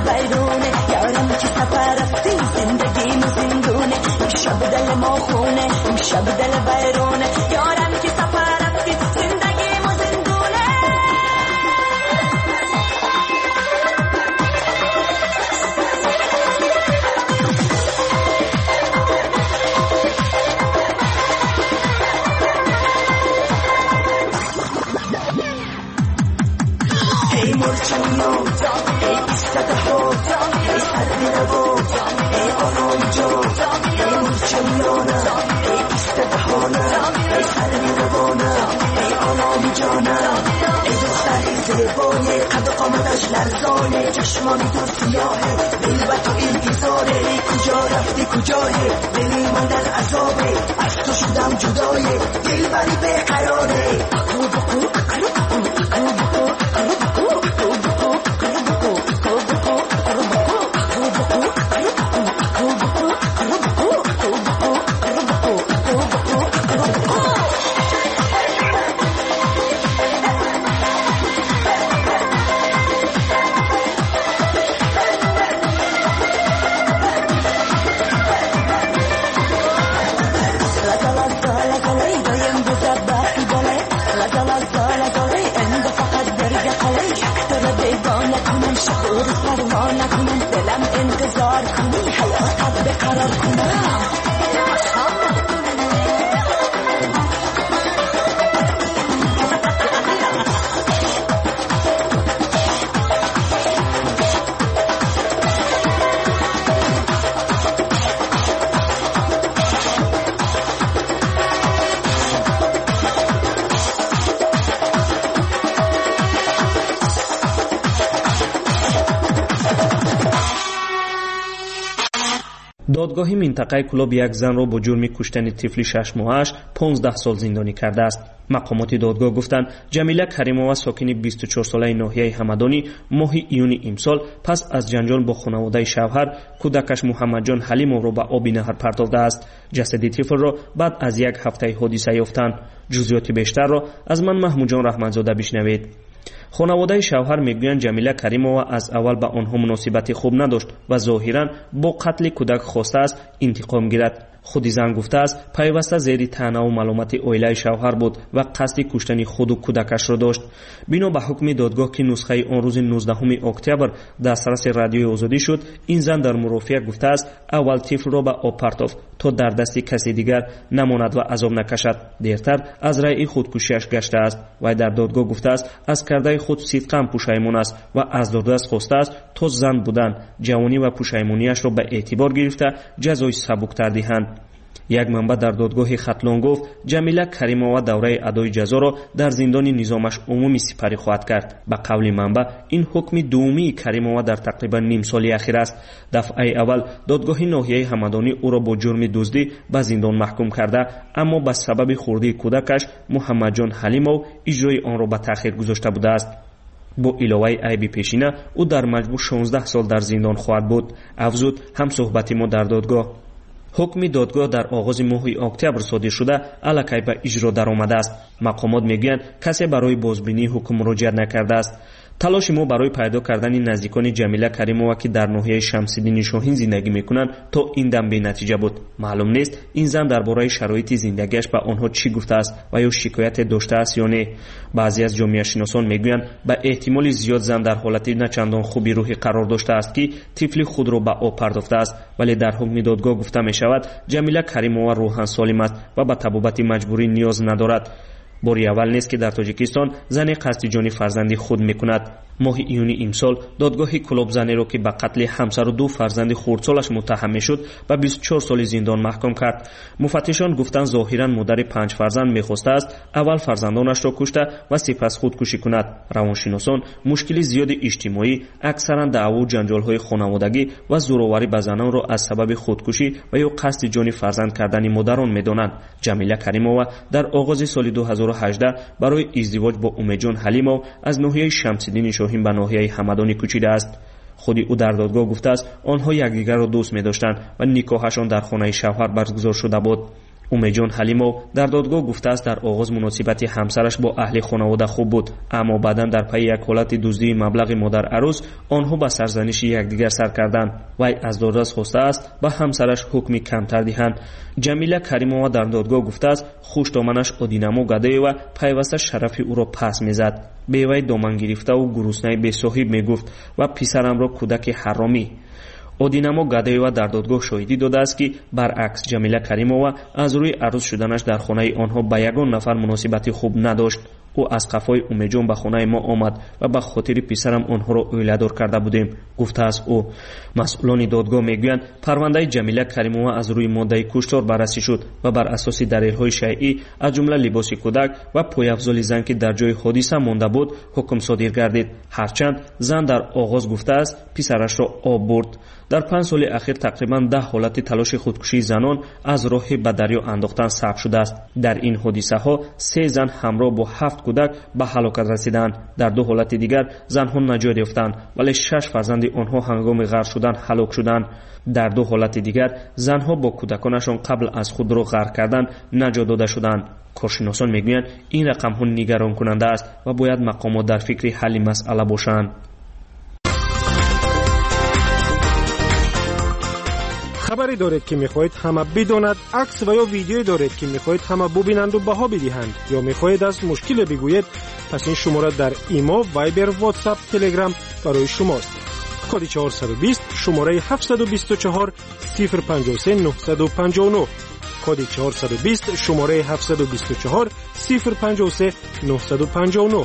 بیرونه یارم که سفر رفتی زندگی مو زندونه امشب دل ما خونه امشب دل بیرونه یارم که سفر رفتی زندگی مو زندونه ای مرچنیا ای ایستد حوزا ای سردی نبوزا ای آرام جوزا ای مرچنیانا ای ایستد حالا ای سردی نبونا ای آرام جانا ای دختری زیبای قد قامتش لرزانه چشمانی تو سیاهه دلبت و ایلگیزاره ای کجا رفتی کجاهه دلی من در عذابه از تو شدم جدایه دل بری بقراره بکو بکو اکرو بکو اکرو بکو اکرو بکو دادگاهی منطقه کلوب یک زن را با جرم کشتن طفل 6 ماهش 15 سال زندانی کرده است. مقامات دادگاه گفتند جمیله کریمова ساکن 24 ساله ناحیه همدانی ماه ایون امسال پس از جنجال با خانواده شوهر کودکش محمد جان حلیمov را به آب نهر پرتافته است. جسد طفل را بعد از یک هفته حادثه یافتند. جزئیات بیشتر را از من محمود جان رحمتزاده بشنوید. خانواده شوهر میگویند جمیله کریمова از اول به آنها مناسبت خوب نداشت و ظاهرا با قتل کودک خواسته است انتقام گیرد. خود زن گفته است پیوسته زیر طعنه و ملامت عائله شوهر بود و قصد کشتن خود و کودکش را داشت. بنا به حکم دادگاه که نسخه آن روز 19 اکتبر دسترس رادیوی آزادی شد، این زن در مرافعه گفته است اول طفل را به آب پرتافت تا در دست کسی دیگر نماند و عذاب نکشد. دیرتر از رأی خودکشیش گشته است و در دادگاه گفته است از کرده خود صدقاً پشیمان است و از دادرس خواسته است تا زن بودن جوانی و پشیمانیش را به اعتبار گرفته جزای سبکتر دهند. یک منبع در دادگاه ختلان گفت جمیله کریمова دوره ادای جزا را در زندان نظامش عمومی سپری خواهد کرد. به قول منبع این حکم دومی کریمova در تقریبا نیم سال اخیر است. دفعه اول دادگاه ناحیه همدانی او را با جرم دزدی به زندان محکوم کرده، اما به سبب خردی کودکش محمد جان حلیمov اجرای آن را به تأخیر گذاشته بوده است. با علاوه عیب پیشینه او در مجموع 16 سال در زندان خواهد بود. افزود هم صحبت ما در دادگاه. حکم دادگاه در آغاز ماه اکتبر صادر شده الکی به اجرا درآمده است. مقامات میگویند کسی برای بازبینی حکم مراجعه نکرده است. تلاش ما برای پیدا کردن نزدیکان جمیله کریمova که در ناحیه شمس‌الدین شاهین زندگی میکنند تا این دم به نتیجه بود. معلوم نیست این زن درباره شرایط زندگیش به آنها چی گفته است و یا شکایت داشته است یا نه. بعضی از جامعه شناسان میگویند به احتمال زیاد زن در حالت نه چندان خوبی روحی قرار داشته است که طفل خود را به آب پرداخته است، ولی در حکم دادگاه گفته می شود جمیله کریمova روحاً سالم است و به طبابت مجبوری نیاز ندارد. باری اول نیست که در تاجیکستان زن قصد جان فرزند خود میکند. ماه ایون امسال دادگاه کلوب زنی را که به قتل همسر و 2 فرزند خردسالش متهم میشد به 24 سال زندان محکوم کرد. مفتشان گفتند ظاهرا مادر 5 فرزند میخواسته است اول فرزندانش را کشته و سپس خودکشی کند. روانشناسان مشکل زیاد اجتماعی، اکثرا دعوا و جنجال‌های خانوادگی و زورآوری به زنان را از سبب خودکشی و یا قصد جان فرزند کردن مادران میدانند. جمیله کریمova در آغاز سال 2018 برای ازدواج با امیدجان حلیمov از ناحیه شمس‌الدین شاهین به ناحیه همدانی کوچیده است. خود او در دادگاه گفته است آنها یکدیگر را دوست می داشتند و نکاحشان در خانه شوهر برگزار شده بود. اومیجان حلیمو در دادگاه گفته است در آغاز مناسبت همسرش با اهل خانواده خوب بود، اما بعدا در پی یک حالت دزدی مبلغ مادر عروس آنها به سرزنش یکدیگر سر کردند. وی از دادرس خواسته است به همسرش حکمی کمتر دهند. جمیله کریمова در دادگاه گفته است خوش دامنش Одинамо Гадаева پیوسته شرف او را پس میزد. به وی دامن گرفته و گرسنه بی صاحب میگفت و پسرم را کودک حرامی. Одинамо Гадаева در دادگاه شاهدی داده است که برعکس جمیله کریمова از روی عروس شدنش در خانه آنها به یگان نفر مناسبت خوب نداشت. او از قفای اومیجان به خانه ما آمد و به خاطر پسرم آنها را اویله‌دار کرده بودیم، گفته است او. مسئولان دادگاه میگویند پرونده جمیله کریمова از روی ماده کشتار بررسی شد و بر اساس دلیل‌های شیعی از جمله لباس کودک و پایافزال زن که در جای حادثه مانده بود حکم صادر گردید. هرچند زن در آغاز گفته است پسرش را آب برد. در 5 سال اخیر تقریبا 10 حالت تلاش خودکشی زنان از راه به دریا انداختن ثبت شده است. در این حادثه ها 3 زن همراه با 7 کودک به هلاکت رسیدند. در 2 حالت دیگر زنها نجات یافتند ولی 6 فرزند آنها هنگام غرق شدن هلاک شدند. در 2 حالت دیگر زنها با کودکانشان قبل از خود را غرق کردن نجات داده شدند. کارشناسان میگویند این رقم ها نگران کننده است و باید مقامات در فکر حل مسئله باشند. خبری دارید که میخواهید همه بداند، عکس و یا ویدیویی دارید که میخواهید همه ببینند و بها بدهند، یا میخواهید از مشکل بگویید، پس این شماره در ایما، وایبر، واتساپ، تلگرام برای شماست. کد 420 شماره 724 053 959. کد 420 شماره 724 053 959.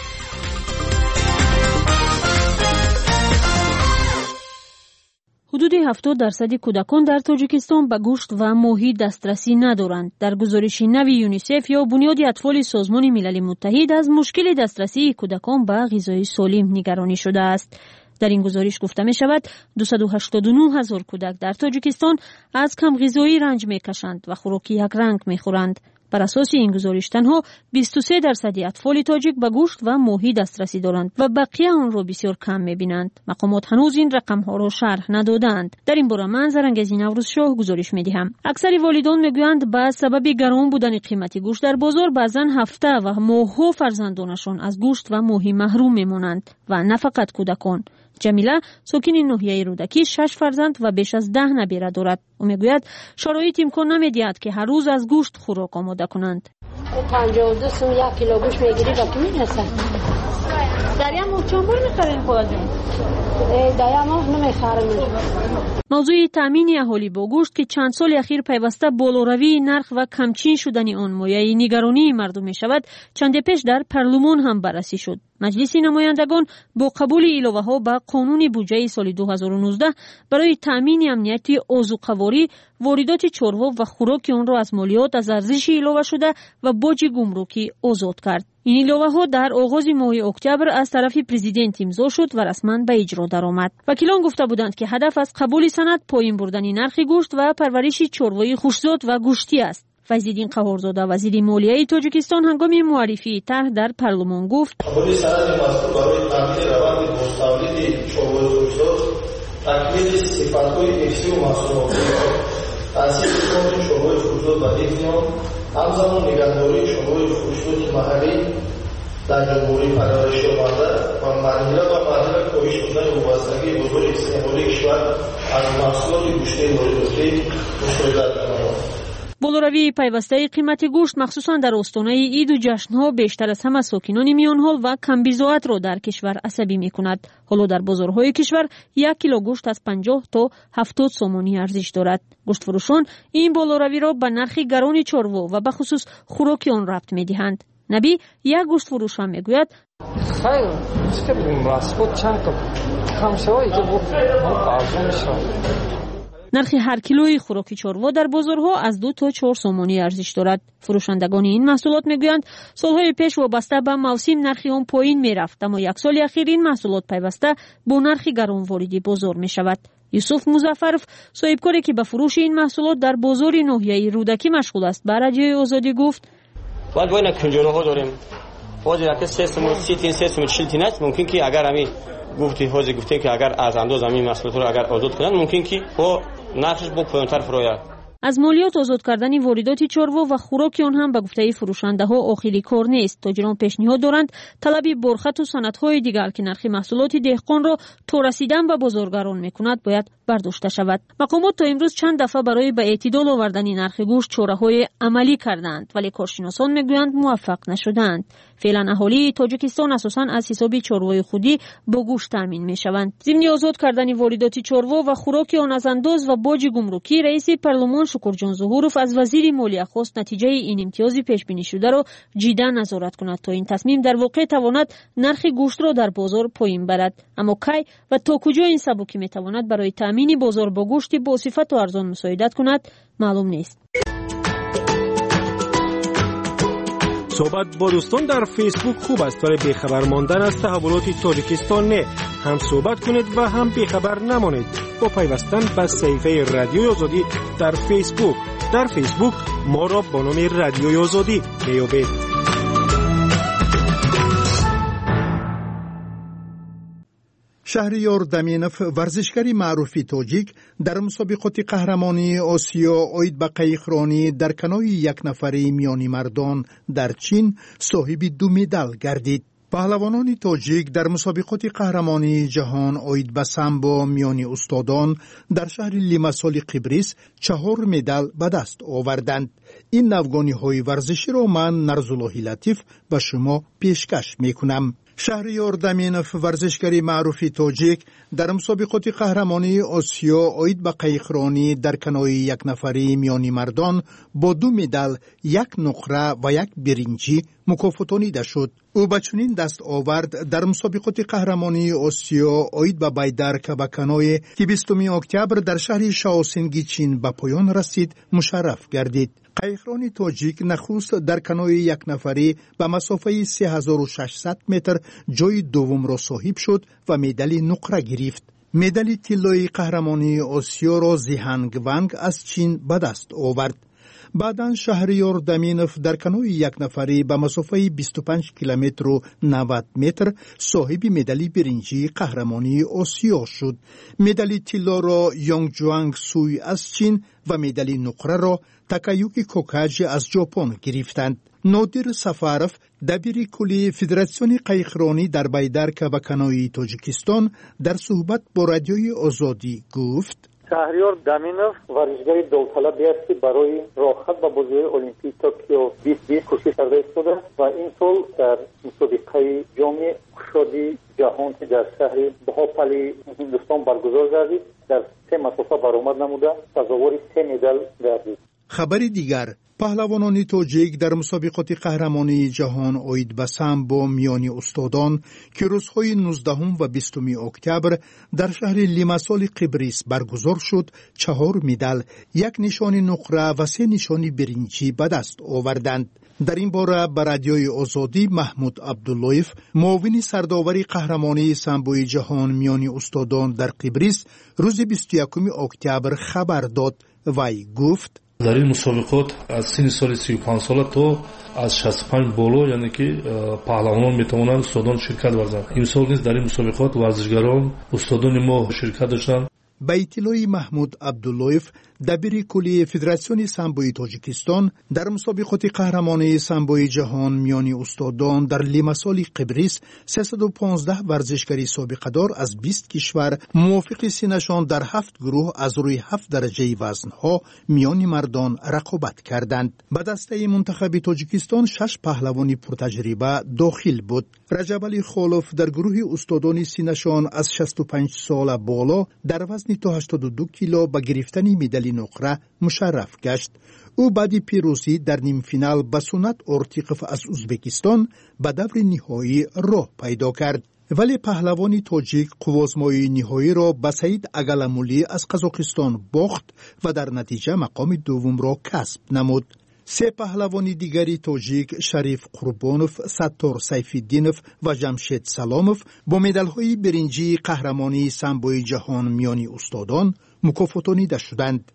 حدود 70% کودکان در تاجیکستان به گوشت و ماهی دسترسی ندارند. در گزارش نوی یونیسف یا بنیاد اطفال سازمان ملل متحد از مشکل دسترسی کودکان به غذای سالم نگرانی شده است. در این گزارش گفته می شود 289,000 کودک در تاجیکستان از کم غذایی رنج می کشند و خوراک یک رنگ می خورند. بر اساس این گزارش تنها 23% اطفال تاجیک به گوشت و ماهی دسترسی دارند و بقیه آن را بسیار کم می‌بینند. مقامات هنوز این رقم‌ها را شرح ندادند. در این باره من زرنگزی نوروزشاه گزارش می‌دهم. اکثر والدان می‌گویند به سبب گران بودن قیمت گوشت در بازار بعضن هفته و ماه‌ها فرزندانشان از گوشت و ماهی محروم می‌مانند و نه فقط کودکان. جمیله ساکن ناحیه رودکی 6 فرزند و بیش از 10 نبیره دارد. او میگوید شرایط امکان نمیدهد که هر روز از گوشت خوراک آماده کنند. 52 سوم 1 کیلو گوشت میگیری با کی میرسه؟ در یه ماه چند بار میخرین خودتون؟ در یه ماه نمیخریم. موضوع تامین اهالی با گوشت که چند سال اخیر پیوسته بالاروی نرخ و کمچین شدن آن مایه نگرانی مردم می شود، چند پیش در پارلمان هم بررسی شد. مجلس نمایندگان با قبول ایلاوه ها به قانون بودجه سال 2019 برای تامین امنیتی آذوقه‌واری واردات چروا و خوراک آن را از مالیات از ارزش ایلاوه شده و باج گمرکی آزاد کرد. این ایلاوه ها در آغاز ماه اکتبر از طرف پرزیدنت امضا شد و رسما به اجرا درآمد. وکیلان گفته بودند که هدف از قبول سند پایین بردن نرخ گوشت و پرورش چروای خوشزاد و گوشتی است. فیض‌الدین قهارزاده وزیر مالیه تاجیکستان هنگام معرفی طرح در پارلمان گفت: قبول سند مذکور برای تامین روند گوشت‌تولید چروای خوشزاد تکمیل صفات‌های حفظی و محصولاتی تأسیس کردن چروای خوشزاد و حفظ آن، همزمان نگهداری چروای خوشزاد محلی در جمهوری پرورش یافته و مرحله به مرحله کاهش شدن وابستگی بزرگ استعماری کشور از محصولات گوشتی وارداتی مشاهده می‌شود. بالاروی پیوسته قیمت گوشت مخصوصا در آستانه عید و جشن‌ها بیشتر از همه ساکنان میانحال و کمبیزاعت را در کشور عصبی می‌کند. حالا در بازارهای کشور 1 کیلو گوشت از 50 تا 70 سومانی ارزش دارد. گوشت فروشان این بالاروی را به نرخ گران چروا و به خصوص خوراک آن ربط می‌دهند. نبی یک گوشت فروش هم میگوید خیر چه بگیم راسخود چند تا کم شوی که بود ارزون شد. نرخ هر کیلوی خوراک چروا در بازارها از 2 تا 4 سومانی ارزش دارد. فروشندگان این محصولات میگویند سالهای پیش وابسته به موسم نرخ آن پایین میرفت، اما یک سال اخیر این محصولات پیوسته با نرخ گران وارد بازار میشود. یوسف مظفرف صاحبکاری که به فروش این محصولات در بازار ناحیه رودکی مشغول است به رادیوی آزادی گفت: باید باید کنجوره داریم. حاضر که 3 سوم 3 سوم 40 تینات ممکن که اگر همین گفتیم که اگر از انداز همین محصولات رو اگر آزاد کنن ممکن که با نرخش با پایین‌تر فروید. از مالیات آزاد کردن واردات چاروا و خوراک آن هم به گفته فروشنده‌ها آخری کار نیست. تاجران پیشنهاد دارند طلب برخط و سندهای دیگر که نرخ محصولات دهقان را تا رسیدن به بازارگران میکند باید برداشته شود. مقامات تا امروز چند دفعه برای به اعتدال آوردن نرخ گوشت چاره‌های عملی کردند ولی کارشناسان میگویند موفق نشدند. فعلا اهالی تاجیکستان اساساً از حساب چاروای خودی با گوشت تامین میشوند. ضمن آزاد کردن واردات چاروا و خوراک آن از انداز و باج گمرکی، رئیس پارلمان شکرجان ظهورов از وزیر مالیه خواست نتیجه این امتیاز پیش بینی شده را جدا نظارت کند تا این تصمیم در واقع تواند نرخ گوشت را در بازار پایین برد. اما کی و تا کجا این سبکی میتواند برای تامین بازار با گوشت با صفت و ارزان مساعدت کند معلوم نیست. صحبت با دوستان در فیسبوک خوب است ولی بیخبر ماندن از تحولات تاجیکستان نه. هم صحبت کنید و هم بیخبر نمانید با پیوستن به صفحه رادیوی آزادی در فیسبوک. در فیسبوک ما را با نام رادیوی آزادی میابید. شهریار دمینف ورزشکاری معروفی تاجیک در مسابقات قهرمانی آسیا عاید به قایقرانی در کنوی یک نفره میانی مردان در چین صاحب 2 مدال گردید. پهلوانان تاجیک در مسابقات قهرمانی جهان عاید به سامبو میانی استادان در شهر لیماسول قبرس 4 مدال به دست آوردند. این نوگانی های ورزشی را من نرزالله لطیف به شما پیشکش میکنم. شهریار دمینف ورزشکاری معروفی تاجیک در مسابقات قهرمانی آسیا عاید به قایقرانی در کنوی یک نفره میانی مردان با 2 مدال، 1 نقره و 1 برنجی مکافاتانیده شد. او به چنین دست آورد در مسابقات قهرمانی آسیا عاید به بایدرک و کنوی که 20 اکتبر در شهر شاوسنگی چین به پایان رسید مشرف گردید. قایقرانی تاجیک نخست در کنوی یک نفری به مسافه 3600 متر جای دوم را صاحب شد و مدال نقره گرفت. مدال طلای قهرمانی آسیا را زیهانگ ونگ از چین به دست آورد. بعداً شهریار دمینف در کنوی یک نفری به مسافه 25 کیلومتر و 90 متر صاحب مدال برنجی قهرمانی آسیا شد. مدال طلا را یونگ جوانگ سوی از چین و مدال نقره را تاکایوکی کوکاجی از ژاپن گرفتند. نادر سفارف دبیر کلی فدراسیون قایقرانی در بایدرک و کنوی تاجیکستان در صحبت با رادیوی آزادی گفت: شهریار دمینف ورزشکار داوطلبی است که برای راحت به بازی‌های المپیک توکیو 2020 کوشش کرده است و این سال در مسابقه جام گشادی جهان که در شهر بهاپلی هندوستان برگزار گردید در 3 مسابقه برآمد نموده سزاوار 3 مدال گردید. خبر دیگر: پهلوانان تاجیک در مسابقات قهرمانی جهان عاید به سامبو میانی استادان که روزهای 19 و 20 اکتبر در شهر لیماسول قبرس برگزار شد 4 مدال، 1 نشان نقره و 3 نشان برنجی به دست آوردند. در این باره به رادیوی آزادی محمود عبداللهیف معاون سرداوری قهرمانی سامبوی جهان میانی استادان در قبرس روز 21 اکتبر خبر داد. وی گفت: در این مسابقات از سن سال 35 ساله تا از 65 بالا یعنی که پهلوانان میتوانند استادان شرکت ورزند. امسال نیز در این مسابقات ورزشکاران استادان ما شرکت داشتند. به اطلاع محمود عبداللهیف دبیر کلی فدراسیون سامبوی تاجیکستان در مسابقات قهرمانی سامبوی جهان میانی استادان در لیماسول قبرس 315 ورزشکاری سابقه دار از 20 کشور موافق سینشان در 7 گروه از روی 7 درجه وزنها میانی مردان رقابت کردند. به دسته منتخب تاجیکستان 6 پهلوانی پرتجربه داخل بود. رجب علی خالف در گروه استادان سینشان از 65 سال بالا در وزن تا 82 کیلو به گرفتن مدال نقره مشرف گشت. او بعد پیروزی در نیم فینال به سنت اورتیقف از ازبکستان به دور نهایی راه پیدا کرد. ولی پهلوانی تاجیک قوازمای نهایی را به سعید اگلمولی از قزاقستان باخت و در نتیجه مقام دوم را کسب نمود. 3 پهلوانی دیگری تاجیک شریف قربانوف، ستار سیفالدینوف و جمشید سلاموف با مدال‌های برنجی قهرمانی سامبوی جهان میانی استادان مکافاتانیده شدند.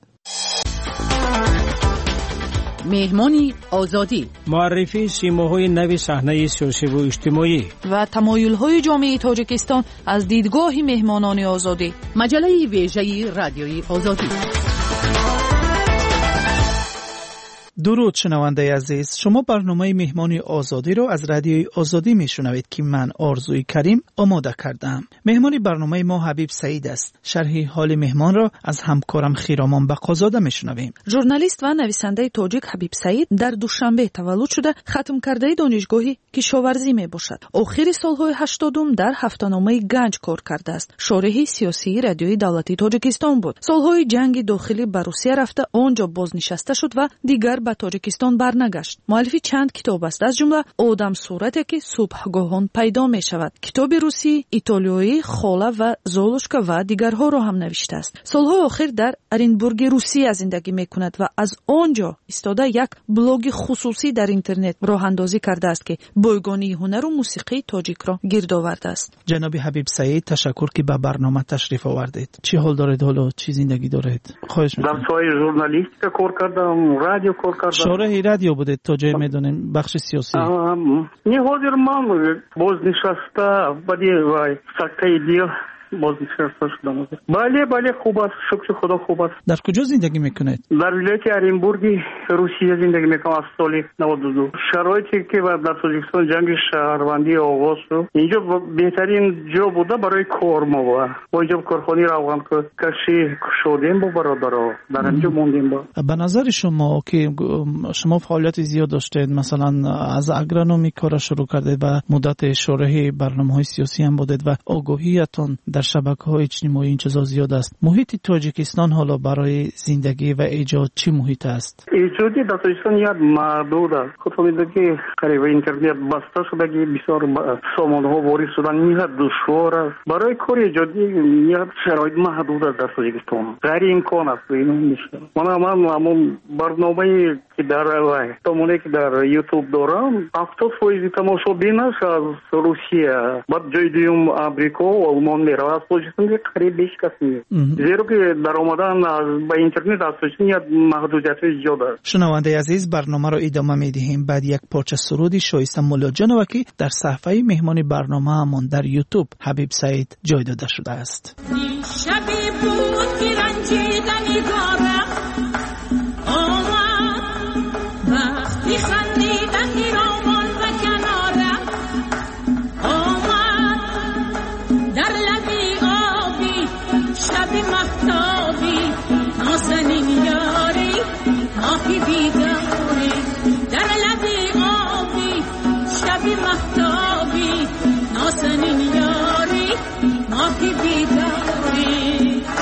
مهمانی آزادی، معرفی سیماهای نو صحنه سیاسی و اجتماعی و تمایل‌های جامعه تاجیکستان از دیدگاه مهمانان آزادی. مجله ویژه رادیوی آزادی. درود شنونده عزیز، شما برنامه مهمان آزادی رو از رادیوی آزادی میشنوید که من آرزوی کریم آماده کردم. مهمان برنامه ما حبیب سعید است. شرح حال مهمان را از همکارم خیرامان بقازاده میشنویم. ژورنالیست و نویسنده تاجیک حبیب سعید در دوشنبه تولد شده. ختم کرده دانشگاهی کشاورزی میباشد. آخر سالهای 80 در هفته‌نامه گنج کار کرده است. شارح سیاسی رادیوی دولتی تاجیکستان بود. سالهای جنگ داخلی به روسیه رفته، آنجا بازنشسته شد و دیگر به تاجیکستان برنگشت. مؤلف چند کتاب است، از جمله آدم صورتی که صبحگاهان پیدا می شود، کتاب روسی، ایتالیایی، خاله و زولوشکا و دیگرها را هم نوشته است. سالهای آخر در ارینبورگ روسیه زندگی می کند و از آنجا استاده یک بلاگ خصوصی در اینترنت راه اندازی کرده است که بایگانی هنر و موسیقی تاجیک را گرد آورده است. جناب حبیب سعید، تشکر که به برنامه تشریف آوردید. چی حال دارید؟ حالا چی زندگی دارید؟ خواهش می‌کنم. در سایه ژورنالیستیک کار کردم، رادیو کار کردم. شارح رادیو بودید تا جای میدونیم بخش سیاسی. نه حاضر من بازنشسته بدی وای سکته دیو بازنشسته شدم. بله خوب است، شکر خدا خوب است. در کجا زندگی میکنید؟ در ولایت ارینبورگ روسیه زندگی میکنم از سال 92. شرایطی که در تاجیکستان جنگ شهروندی آغاز شد، اینجا بهترین جا بوده برای کار ما بود. با اینجا کارخانه روان کشی شدیم با برادرها، در اینجا موندیم. به نظر شما که شما فعالیت زیاد داشتید، مثلا از اگرونومی کار شروع کردید و مدت شارح برنامه‌های سیاسی هم بودید و آگاهیتون در شبکه‌های اجتماعی این چیزا زیاد است. محیط تاجیکستان حالا برای زندگی و ایجاد چی محیط است؟ ایجادی در تاجیکستان یاد محدود است. خود می‌دونید که قریب اینترنت بسته شده که بسیار سامانه‌ها وارد شدن، میاد دشوار است. برای کار ایجادی میاد شرایط محدود است در تاجیکستان. غیر امکان است اینو میشه. من همون برنامه‌ای که در تمونه که در یوتیوب دارم 70% تماشابینش از روسیه، بعد جای دیگه آمریکا و آلمان میره. از تاجیکستان قریب بیش کس نیست، زیرا که در آمدن با اینترنت از تاجیکستان محدودیت زیاد است. شنونده عزیز، برنامه را ادامه میدهیم بعد یک پارچه سرودی شایسته مولا جانوکی در صفحه مهمان برنامه همون در یوتیوب حبیب سعید جای داده شده است. شبی بود که رنجیدنی دارم آمد وقتی خندیدن ایران و کنارم آمد در لبی آبی شبی مهتابی نازنین یاری ماهی بیداری در لبی آبی شبی مهتابی نازنین یاری ماهی بیداری.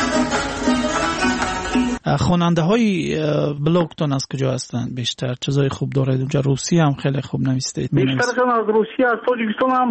خواننده های بلاگتون از کجا هستند؟ بیشتر چیزای خوب دارید اونجا؟ روسی هم خیلی خوب نویسید. بیشترشون از روسیه، از تاجیکستان هم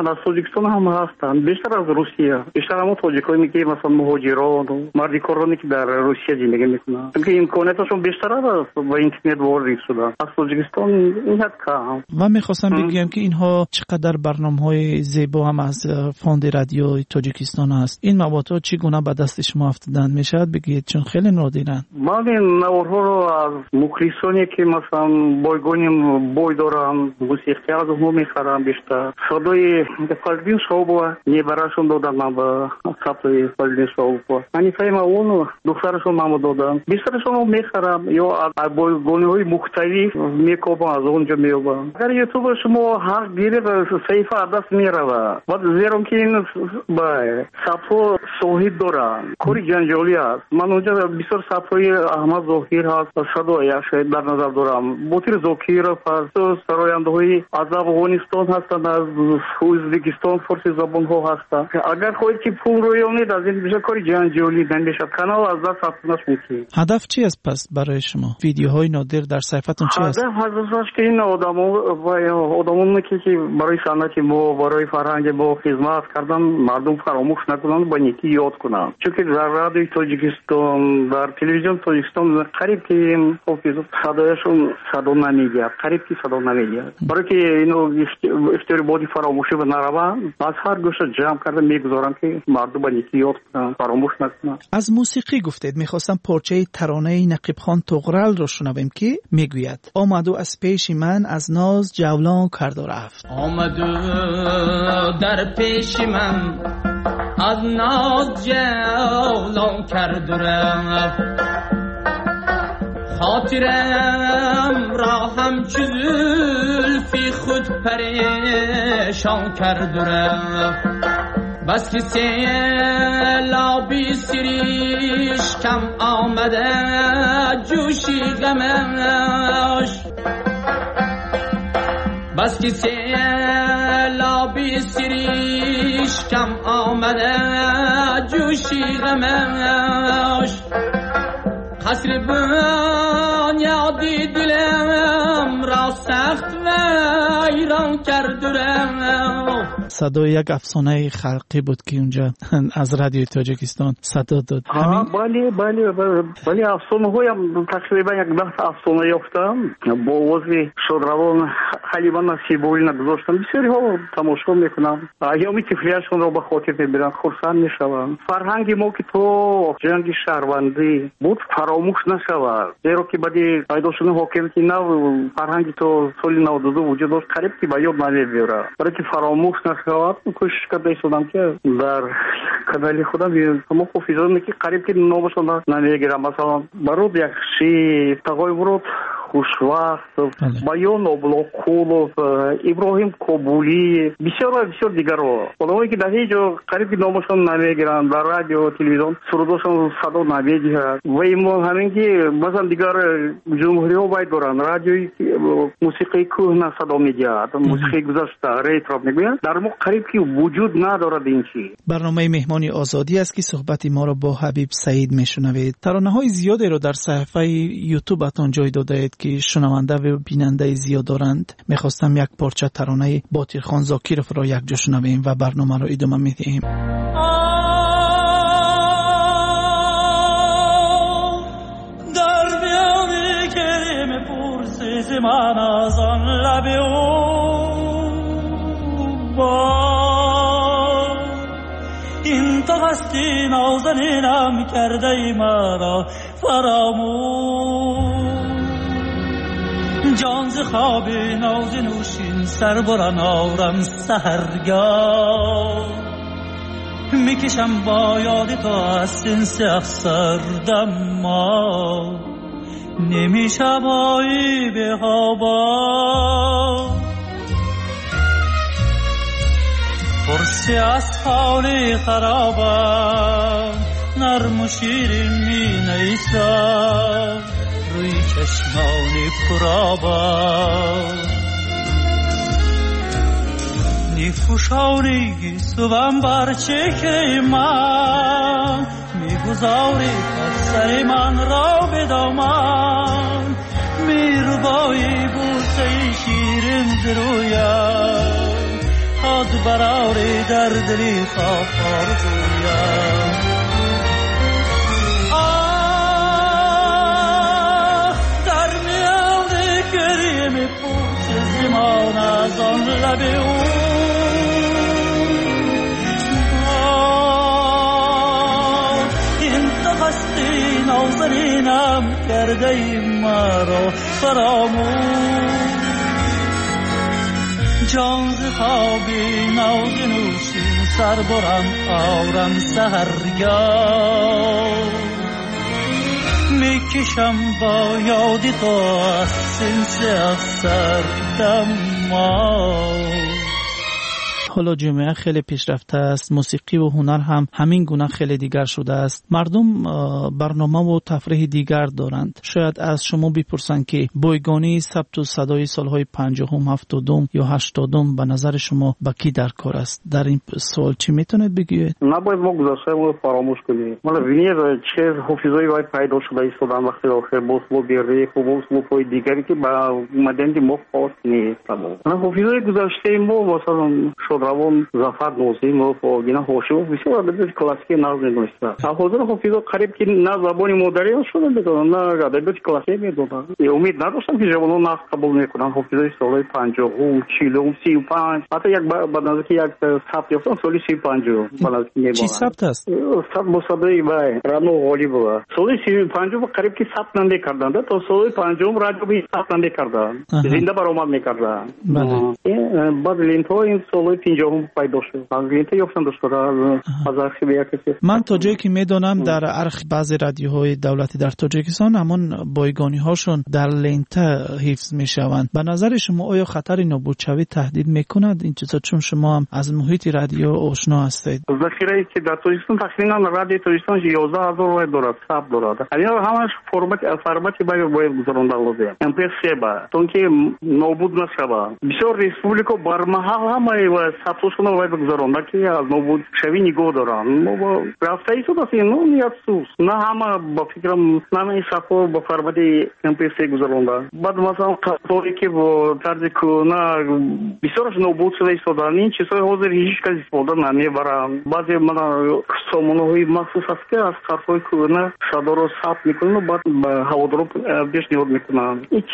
هستند. بیشتر از روسیه. بیشتر هم تاجیکایی که مثلا مهاجران و مردی کارانی که در روسیه زندگی میکنن، چون امکاناتشون بیشتر است و اینترنت وارد شده. از تاجیکستان این حد کم. و میخواستم بگم که اینها چقدر برنامه‌های زیبا هم از فاند رادیو تاجیکستان هست. این مواد چگونه به دست شما افتادن میشد بگید، چون خیلی نادرن. من این نوارها رو از مخلصانی که مثلا بایگانیم بای دارم، موسیقی از اونها میخرم. بیشتر صدای فالدین شاوبا نیبراشون دادم، من به ثبت فالدین شاوبا انیفایم اون دخترشون من دادم. بیشترشون رو میخرم یا از بایگانی مختلف میکوبم، از اونجا میوبم. اگر یوتیوب شما هر دیگه صحیفه عدس میروه و زیرا که این با صفحه شاهد دارم کاری جنجالی است. من اونجا بسیار صفحه احمد ظاهر هست، صدایش در نظر دارم. بطیر ذاکر فارس سراینده های از افغانستان هستند، از ازبکستان فارسی زبان ها هستند. اگر خواهید که پول رویانید از این بیشتر کاری جنجالی نمیشه. کانال از دست رفتنش ممکن. هدف چی است پس برای شما؟ ویدیوهای نادر در صفحتون چی است؟ هدفش که این آدمون که برای صنعت ما، برای فرهنگ ما خدمت کردن، مردم فراموش نکنند، با نیکی یاد کنند. چون که در رادیوی تاجیکستان، در تلویزیون تاجیکستان قریب که صدایشون صدا نمیگه، برای که اینو افتاری بادی فراموشی به نروه، از هر گوشه جمع کرده میگذارم که مردم با نیکی یاد کنند، فراموش نکنند. از موسیقی گفتید، میخواستم پارچه ترانه نقیب خان طغرل رو شنویم که میگوید آمد و از پیش من از ناز جولان کرد و رفت. آمد در پیش من از ناز جولان کرد و رفت. خاطرم همچو زلفی خود پریشان کرده بس که سیلابی سریش کم آمده جوشی غمش بس که سیلابی سریش کم آمده جوشی غمش قصر بنیادی دلم را سخت ویران کرده صدای یک افسانه خلقی بود که اونجا از رادیوی تاجیکستان صدا داد. بله افسانه هایم تقریبا یک 10 افسانه یافتم با آواز شادروان حلیمه نصیبوری نگذاشتم. بسیاری ها تماشا میکنم، ایام طفلیشون را به خاطر میبرن، خرسند میشوند. فرهنگ ما که تو جنگ شهروندی بود فراموش نشود، زیرا که بعدی پیدا شدن حاکمیت نو فرهنگ تو سال 92 وجود داشت، قریب که به یاد نمیاره. برای که فراموش نشود کوشش کرده شدم که در کانال خودم تمام حافظان که قریب که نامشون نمیگیرم. مثلا برود یک شی تقای برود خوشوقت، بیان ابلاقولов، ابراهیم کابولی، بسیار دیگر رو اونایی که در هیچ جا قریب نامشون نمیگیرن، در رادیو تلویزیون سرودشون صدا نمیگیرد. و این همین که مثلا دیگر جمهوری ها باید دارن رادیوی موسیقی کهنه صدا میگیرد، موسیقی گذشته ریترو میگویند، در ما قریب که وجود ندارد. این چی برنامه مهمانی آزادی است که صحبت ما را با حبیب سعید میشنوید. ترانه‌های زیادی را در صفحه یوتیوبتان جای داده اید که شنونده و بیننده زیاد دارند. میخواستم یک پارچه ترانه باطل خان زاکیروف را یک جا شنویم و برنامه را ادامه میدهیم. در بیامی که میپرسی من از آن لب با این تو هستی نازنینم کرده ای مرا فراموش، جان ز خواب ناز نوشین سر بران آورم سحرگاه، میکشم با یاد تو از سنس افسردم ما نمیشبایی به خوابا، پرسی از حالی خرابم نرم و شیرین می نیستم روی چشمانی پرابم، نیفوشانی گیسوم بر چکه من میگذاری سر من را به دامن، میربایی بوسه شیرین زرویم خود براری در دلی خواب آرزویم. در میان گریم پوچ زمان از آن لب او، این تو هستی نازنینم کرده ای مرا فراموش، جان ز خوابی ناز نوشین سر برم آورم سحرگاه، میکشم با یادی تو از سنس افسردم ما. حالا جامعه خیلی پیشرفته است، موسیقی و هنر هم همین گونه خیلی دیگر شده است. مردم برنامه و تفریح دیگر دارند. شاید از شما بپرسند که بایگانی ثبت و صدای سالهای 50 70 یا 80 به نظر شما با کی در کار است؟ در این سوال چی میتونید بگید؟ نباید ما گذشته رو فراموش کنیم. مالا وینیر چه حافظه‌ای باید پیدا شده ایستادن وقتی آخر بوسلو بیری و بوسلو پای دیگری که با مدنی ما خاص نیست. حافظه‌ای گذشته ما مثلا روان زفر نوزیم و گینا هوشو بسیار ادبیات کلاسیک ناز نوشته. حاضر حافظ قریب که نه زبان مادری شده میدونن نه ادبیات کلاسیک میدونن. امید نداشتم که جوانان ناز قبول میکنن. حافظ سال 50 40 35 حتی یک بعد از که یک ثبت یافتن سال 35 بالا میبرن. چی ثبت است؟ ثبت مصادره بای رانو غالی بود. سال 35 قریب که ثبت نمیکردن تا سال 50 رادیو بی ثبت نمیکردن. زنده برآمد میکردن. بعد لینتو این سال 50 پیدا شد. از لینت یافتم دوستان از آرخیو یک. من تا جایی که میدونم در ارخ بعضی رادیوهای دولتی در تاجیکستان همون بایگانی هاشون در لینت حفظ میشوند. به نظر شما آیا خطر نابودشوی تهدید میکند این چیزا، چون شما هم از محیط رادیو آشنا هستید؟ ذخیره که در تاجیکستان تقریبا رادیو تاجیکستان 11000 دارد، ثبت دارد. اینا همش فرمتی باید گذرانده لازم. MP3 با چون که نابود نشود. بسیار ریسپوبلیکا برمحل همه ثبتشون باید گذرانده که از نابود شوی نگاه دارن. ما رفته ای تو دستیم نیت سوز. نه همه با فکرم نه صفحه با فرمت MP3 گذرانده. بعد مثلا قطعی که با طرز کرونا بسیارش نابود شده ایستادن. این چیزهای حاضر هیچ کسی استفاده نمیبرن. بعضی من سامانه‌های مخصوص است که از طرفای کرونا صدا رو ثبت میکنن و بعد به هوادارا پیشنهاد میکنن. این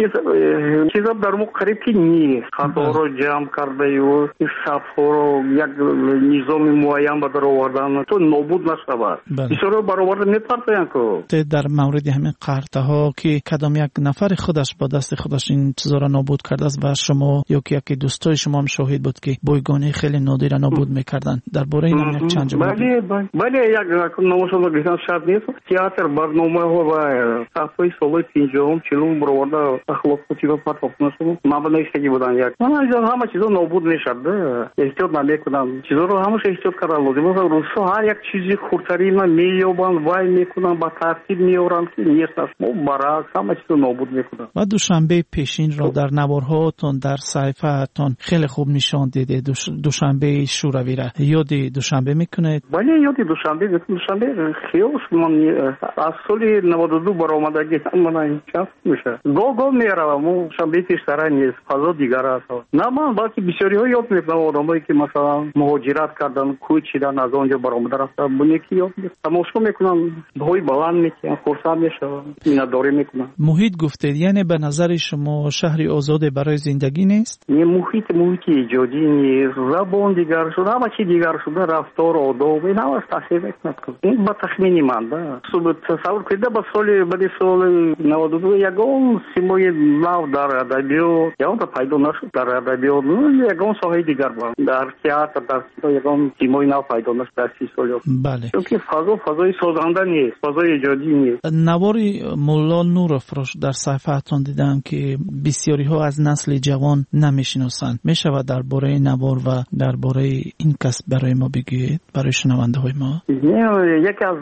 چیزا در ما قریب که نیست. خطا رو جمع کرده و این صفحه رو یک نظام معین به در آوردن تو نابود نشود. بسیار برآورده میپرسن که در مورد همین قرطه ها که کدام یک نفر خودش با دست خودش این چیزا را نابود کرده است و شما یا که یکی دوستای شما هم شاهد بود که بایگانی خیلی نادر نابود میکردن. درباره این هم یک چند جمله بله یک نامشون گفتن شاید نیست. تئاتر برنامه ها و صفحه سال 50 40 برآورده اخلاقی و پاتوفنشون مبنیشگی بودن. یک من همه چیزا نابود نشده. احتیاط نمیکنم. چیزا رو همش احتیاط کردن لازم است. روسا هر یک چیزی خردتری مییابند وای میکنن با ترتیب میارن که نیست. ما برای همه چیزا نابود میکنن. و دوشنبه پیشین را در نوارهاتون در صحیفه‌تون خیلی خوب نشان دیده. دوشنبه شوروی را یاد دوشنبه میکنید؟ بله یاد دوشنبه خیلی من از سال 92 برآمدگی من چند میشه. گاه میارم شنبه پیشتر نیست. فضا دیگر است. نه من باقی بسیاری ها یاد میکنم. آدمایی که مثلا مهاجرت کردن کوچ چیدن از آنجا برآمده رفتن بونی که یاد میکنم. تماشا میکنم های بلند میکنم خرسند میشم مینداری میکنم. محیط گفتید یعنی به نظر شما شهری آزاد برای زندگی نیست؟ نه محیط ایجادی نیست. زبان دیگر شده همه چی دیگر شده رفتار آداب این همه تاثیر میکنه. این با تخمینی من تصور کنید با سال 92 یگان سیمای نو در ادبیات یا اون پیدا نشد. در ادبیات یگان ساحه دیگر بود. در تئاتر در یگان سیمای نو پیدا نشد در 30 سال. بله. چون که فضای سازنده نیست. فضای ایجادی نیست. نواری مولا نورافروش در صفحه‌تون دیدم که بسیاری ها از نسل جوان نمیشناسند. میشود درباره نوار و درباره این کسب برای ما بگید برای شنونده های ما؟ یکی از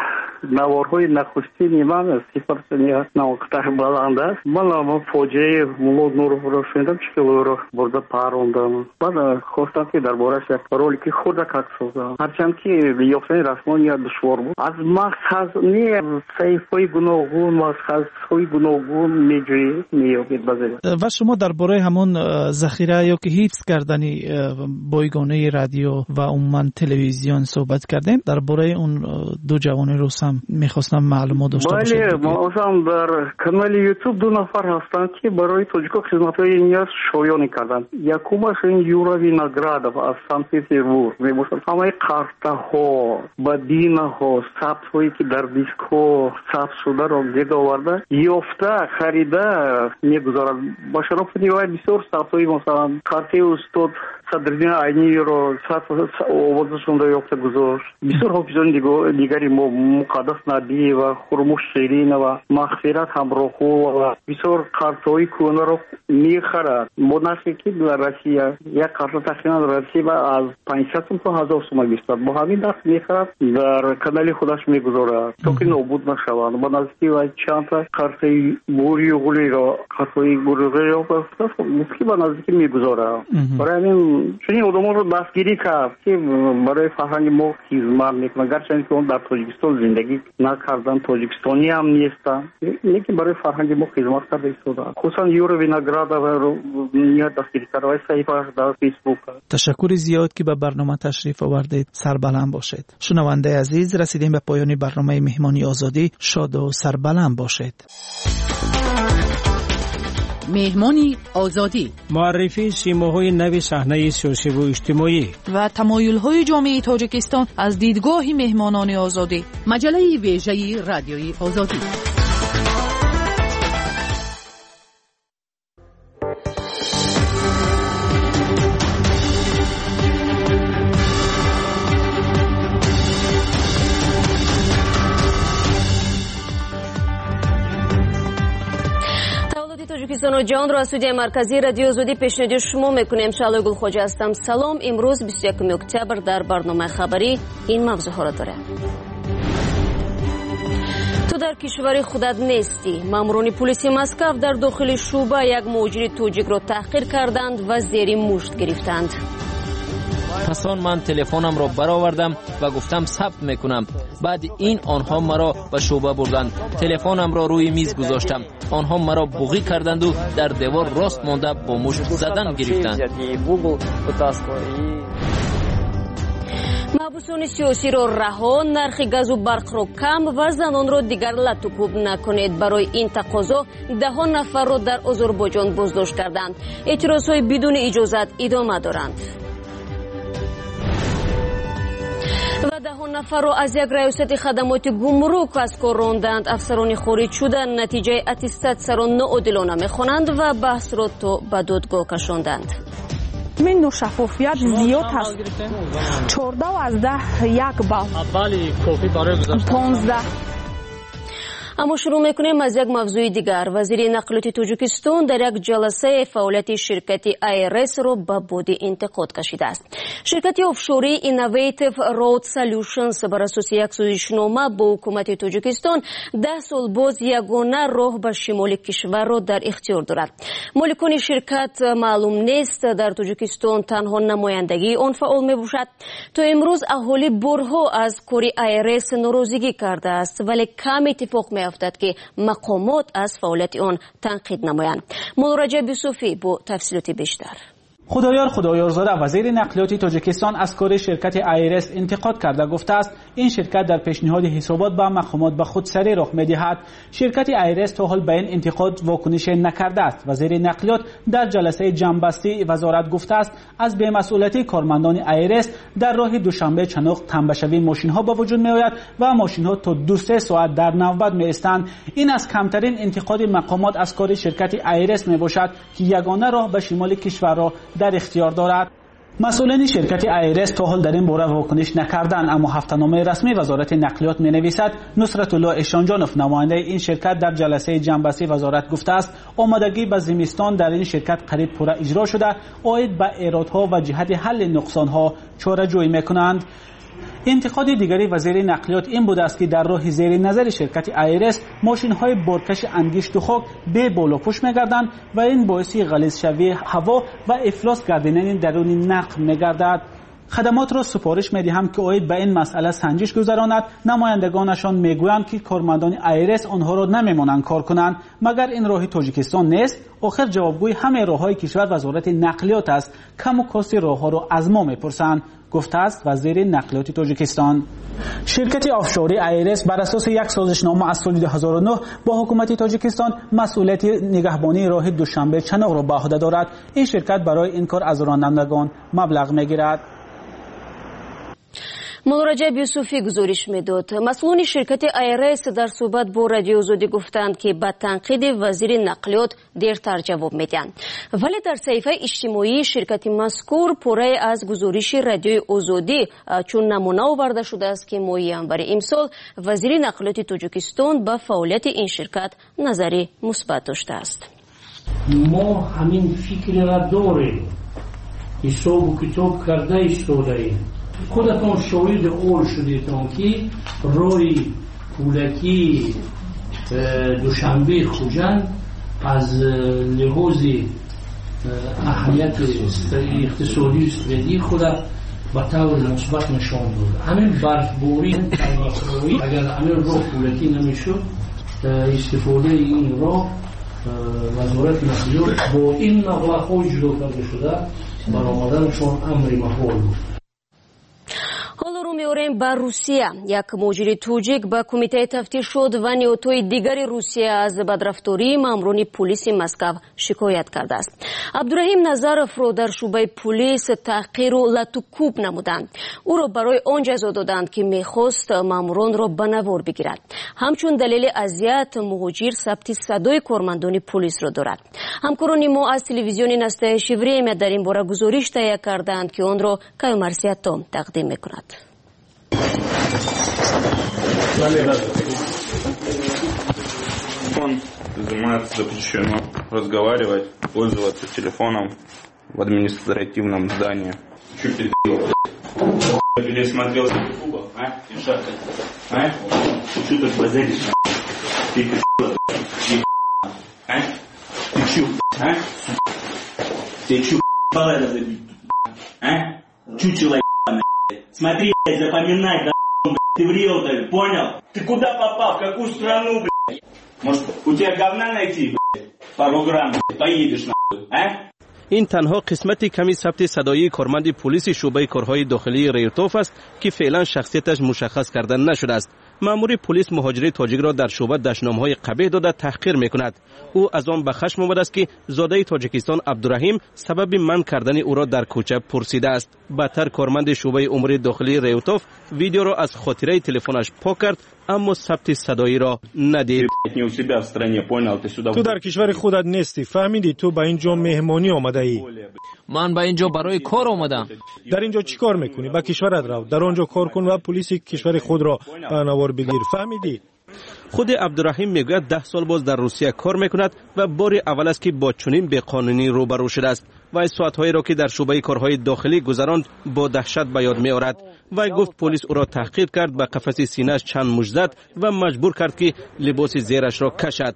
نوارهای نخستین من سیفرسنی نوکتر بلند است. من فوجه مولا نورافروش شنیدم چکلو رو برده پروندم. بعد خواستم که دربارش یک رولی که خود کات سازم. هرچند که یافتن رسمان یا دشوار بود. از مقصد نه صحیفه‌های گوناگون مقصدهای گوناگون میجویید میابید بزرگ. و شما درباره همون ذخیره یا که حفظ کردنی بایگانه رادیو و عموما تلویزیون صحبت کردیم. درباره اون دو جوان روس هم میخواستم معلومات داشته باشم. بله ما هم در کانال یوتیوب دو نفر هستند که برای تاجیکا خدمت‌های نیاز شایانی کردند. یکمش این یورا وینоградов از سن پترزبورگ میباشد. همه قرطه‌ها بدینه‌ها ثبت‌هایی که در دیسک‌ها ثبت شده را گرد آورده یافته خریده میگذارد. با شرافت نیای بسیار ثبت‌های مثلا قرطه استاد صدرالدین عینی رو آوازشون رو یافته گذاشت. بسیار حافظان دیگری مقدس نبی و خرموش شیرین و مغفرت همراه و بسیار قرطه‌های کهنه رو میخرد. با نرخی که در روسیه یک قرطه تقریبا در روسیه از 500 تا 1000 تومان بیشتر با همین نرخ میخرد در کانال خودش میگذارد تا که نابود نشوند. با نزدیکی و چند تا قرطه بوری و گلی را قرطه گوری را مفتی با نزدیکی میگذارد. برای همین چنین آدما رو دستگیری کرد که برای فرهنگ ما خدمت میکنن. گرچه که اون در تاجیکستان زندگی نکردن تاجیکستانی هم نیستن لیکن برای فرهنگ ما خدمت کرده ایستادن. خصوصا یورا وینоградов رو نیت دستگیری کرده و صحیفه در فیسبوک. تشکر زیاد که به برنامه تشریف آوردید. سربلند باشید. شنونده عزیز رسیدیم به پایان برنامه مهمانی آزادی. شاد و سربلند باشید. مهمانی آزادی معرفی سیماهای نو صحنه سیاسی و اجتماعی و تمایل‌های جامعه تاجیکستان از دیدگاه مهمانان آزادی. مجله ویژه رادیوی آزادی. توجیکستان و جهان را از استودیوی مرکزی رادیو آزادی پیشنهاد شما میکنیم. شعله گلخواجه هستم. سلام. امروز 21 اکتبر در برنامه خبری این موضوعها را داریم. تو در کشور خودت نیستی. ماموران پلیس مسکو در داخل شعبه یک مهاجر توجیک را تحقیر کردند و زیر مشت گرفتند. پس من تلفنم را برآوردم و گفتم ثبت میکنم. بعد این آنها مرا به شعبه بردند. تلفنم را روی میز گذاشتم. آنها مرا بوغی کردند و در دیوار راست مانده با مشت زدن گرفتند. محبوسان سیاسی را رها، نرخ گاز و برق را کم و زنان را دیگر لطوکوب نکنید. برای این تقاضا 10 نفر را در آذربایجان بازداشت کردند. اعتراضهای بدون اجازت ادامه دارند. و 10 نفر را از یک ریاست خدمات گمرک از کار راندند. افسران خارج شده نتیجه اتستات را ناعادلانه میخوانند و بحث را تا به دادگاه کشاندند. این ناشفافیت زیاد هست. 14 از 10 یک بال. 15. اما شروع میکنیم از یک موضوع دیگر. وزیر نقلیات تاجیکستان در یک جلسه فعالیت شرکت آیرس را به باد انتقاد کشیده است. شرکت آفشوری اینوویتیو رود سولوشنز بر اساس یک سازشنامه با حکومت تاجیکستان 10 سال باز یگانه راه به شمال کشور را در اختیار دارد. مالکان شرکت معلوم نیست. در تاجیکستان تنها نمایندگی آن فعال می باشد. تا امروز اهالی برها از کاری آیرس ناراضگی کرده است، ولی کم اتفاق می افتد که مقامات از فعالیت آن تنقید نمایند. مولا رجب یوسفی با تفصیلات بیشتر. خدایارزاده وزیر نقلیات تاجیکستان از کار شرکت آیرس انتقاد کرده گفته است این شرکت در پیشنهاد حسابات به مقامات به خودسری رخ می‌دهد. شرکت آیرس تا حال به این انتقاد واکنش نکرده است. وزیر نقلیات در جلسه جنبسته وزارت گفته است از بی‌مسئولیتی کارمندان آیرس در راه دوشنبه چنوق تنبشوی ماشین‌ها به وجود می‌آید و ماشین‌ها تا 2-3 ساعت در نوبت می‌ایستند. این از کمترین انتقاد مقامات از کار شرکت آیرس میباشد که یگانه راه به شمال کشور را در اختیار دارد. مسئولین شرکت آیرس تا حال در این باره واکنش نکردند، اما هفته‌نامه رسمی وزارت نقلیات می‌نویسد نصرت الله اشانجانوف نماینده این شرکت در جلسه جنبسته وزارت گفته است آمادگی به زمستان در این شرکت قریب پورا اجرا شده، عاید به ایرادها و جهت حل نقصان‌ها چاره‌جویی می‌کنند. انتقاد دیگری وزیر نقلیات این بوده است که در راه زیر نظر شرکت آیرس ماشین‌های بارکش انگشت و خاک به بالا پوش می‌گردند و این باعث غلیظ شوی هوا و افلاس گردیدن درون نقل می‌گردد. خدمات را سفارش می‌دهم که عاید به این مسئله سنجش گذراند. نمایندگانشان میگویند که کارمندان آیرس آنها را نمی‌مانند کار کنند. مگر این راه تاجیکستان نیست؟ آخر جوابگوی همه راه‌های کشور وزارت نقلیات است. کم و کاست راه‌ها را از ما می‌پرسند، گفته است وزیر نقلیات تاجیکستان. شرکت آفشوری آیرس بر اساس یک سازشنامه از سال 2009 با حکومت تاجیکستان مسئولیت نگهبانی راه دوشنبه چنوق را به عهده دارد. این شرکت برای این کار از رانندگان مبلغ میگیرد. مولا رجب یوسفی گزارش میداد. مسئولان شرکت آیرس در صحبت با رادیو آزادی گفتند که به تنقید وزیر نقلیات دیرتر جواب میدهند، ولی در صحیفه اجتماعی شرکت مذکور پره از گزارش رادیو آزادی چون نمونه آورده شده است که ماه ژانویه امسال وزیر نقلیات تاجیکستان به فعالیت این شرکت نظری مثبت داشته است. ما همین فکر را داریم، حساب و کتاب کرده ایستاده‌ایم. خودتان شاهد اول شدیدتان که روی پولکی دوشنبه خوجند از لحاظ اهمیت اقتصادی و استراتژی خود به طور مثبت نشان داد. همین برفباری اگر همین راه پولکی نمیشد استفاده این راه وزارت نقلیات با این مبلغ‌ها جلو کرده شده برآمدنشان امر محال بود. حالا رو میاریم به روسیه. یک مهاجر توجیک به کمیته تفتیش شد و نیروهای دیگر روسیه از بدرفتاری ماموران پلیس مسکو شکایت کرده است. عبدالرحیم نظرف را در شعبه پلیس تحقیر و لطوکوب نمودند. او را برای آن جزا دادند که میخواست ماموران را به نوار بگیرد. همچون دلیل اذیت مهاجر ثبت صدای کارمندان پلیس را دارد. همکاران ما از تلویزیون نسته شیوری در این باره گزارش تهیه کردند که آن را کایومرسیاتو تقدیم میکند. Он изымает запрещено. разговаривать, пользоваться телефоном в административном здании. Чё передел, блядь? Пересмотрел YouTube, а? Ишака, а? Ты чё так базаришь, ты а? Ты чё, а? Ты чё, балай разобить, а? Чучело, смотри, блядь, запоминай, да, блядь, ты в риэлторе, понял? Ты куда попал, в какую страну, блядь? Может, у тебя говна найти, блядь, пару грамм, блядь, поедешь, нахуй, а? این تنها قسمت کمی ثبت صدایی کارمند پلیس شعبه کارهای داخلی ریوتوف است که فعلا شخصیتش مشخص کرده نشده است. مأمور پلیس مهاجر تاجیک را در شعبه دشنامه‌های قبیح داده تحقیر می‌کند. او از آن به خشم آمده است که زاده تاجیکستان عبدالرحیم سبب منع کردن او را در کوچه پرسیده است. بعدتر کارمند شعبه امور داخلی ریوتوف ویدیو را از خاطره تلفنش پاک کرد اما ثبت صدایی را ندید. تو در کشور خودت نیستی، فهمیدی تو به اینجا مهمانی آمده ای؟ من به اینجا برای کار آمدم. در اینجا چی کار میکنی؟ به کشورت رو در آنجا کار کن و پلیس کشور خود را به نوار بگیر، فهمیدی؟ خود عبدالرحیم میگوید 10 سال باز در روسیه کار میکند و بار اول است که با چنین بی‌قانونی روبرو شده است. و ساعت‌هایی را که در شعبه کارهای داخلی گذراند با دهشت به یاد می‌آورد. و گفت پلیس او را تحقیر کرد، به قفس سینه‌اش چند مشت زد و مجبور کرد که لباس زیرش را کشد.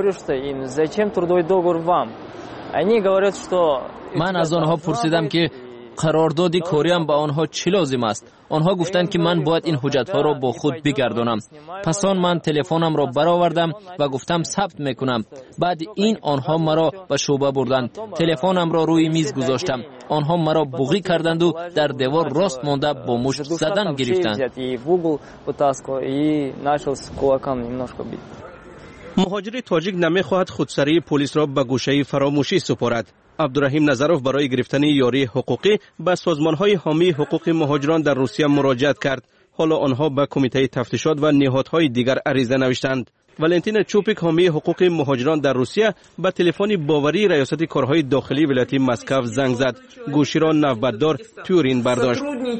من از آنها پرسیدم که قرارداد کاریم به آنها چی لازم است. آنها گفتند که من باید این حجت‌ها را با خود بگردانم. پس من تلفنم را برآوردم و گفتم ثبت میکنم. بعد این آنها مرا به شعبه بردند. تلفنم را روی میز گذاشتم. آنها مرا بوغی کردند و در دیوار راست مانده با مشت زدن گرفتند. مهاجر تاجیک نمیخواهد خودسری پلیس را به گوشه فراموشی سپارد. عبدالرحیم نظروف برای گرفتن یاری حقوقی به سازمان‌های حامی حقوق مهاجران در روسیه مراجعت کرد. حالا آنها به کمیته تفتیشات و نهادهای دیگر عریضه نوشتند. ولنتینا چوپیک حامی حقوق مهاجران در روسیه به تلفن باوری ریاست کارهای داخلی ولایت مسکو زنگ زد. گوشی را نوبتدار تورین برداشت.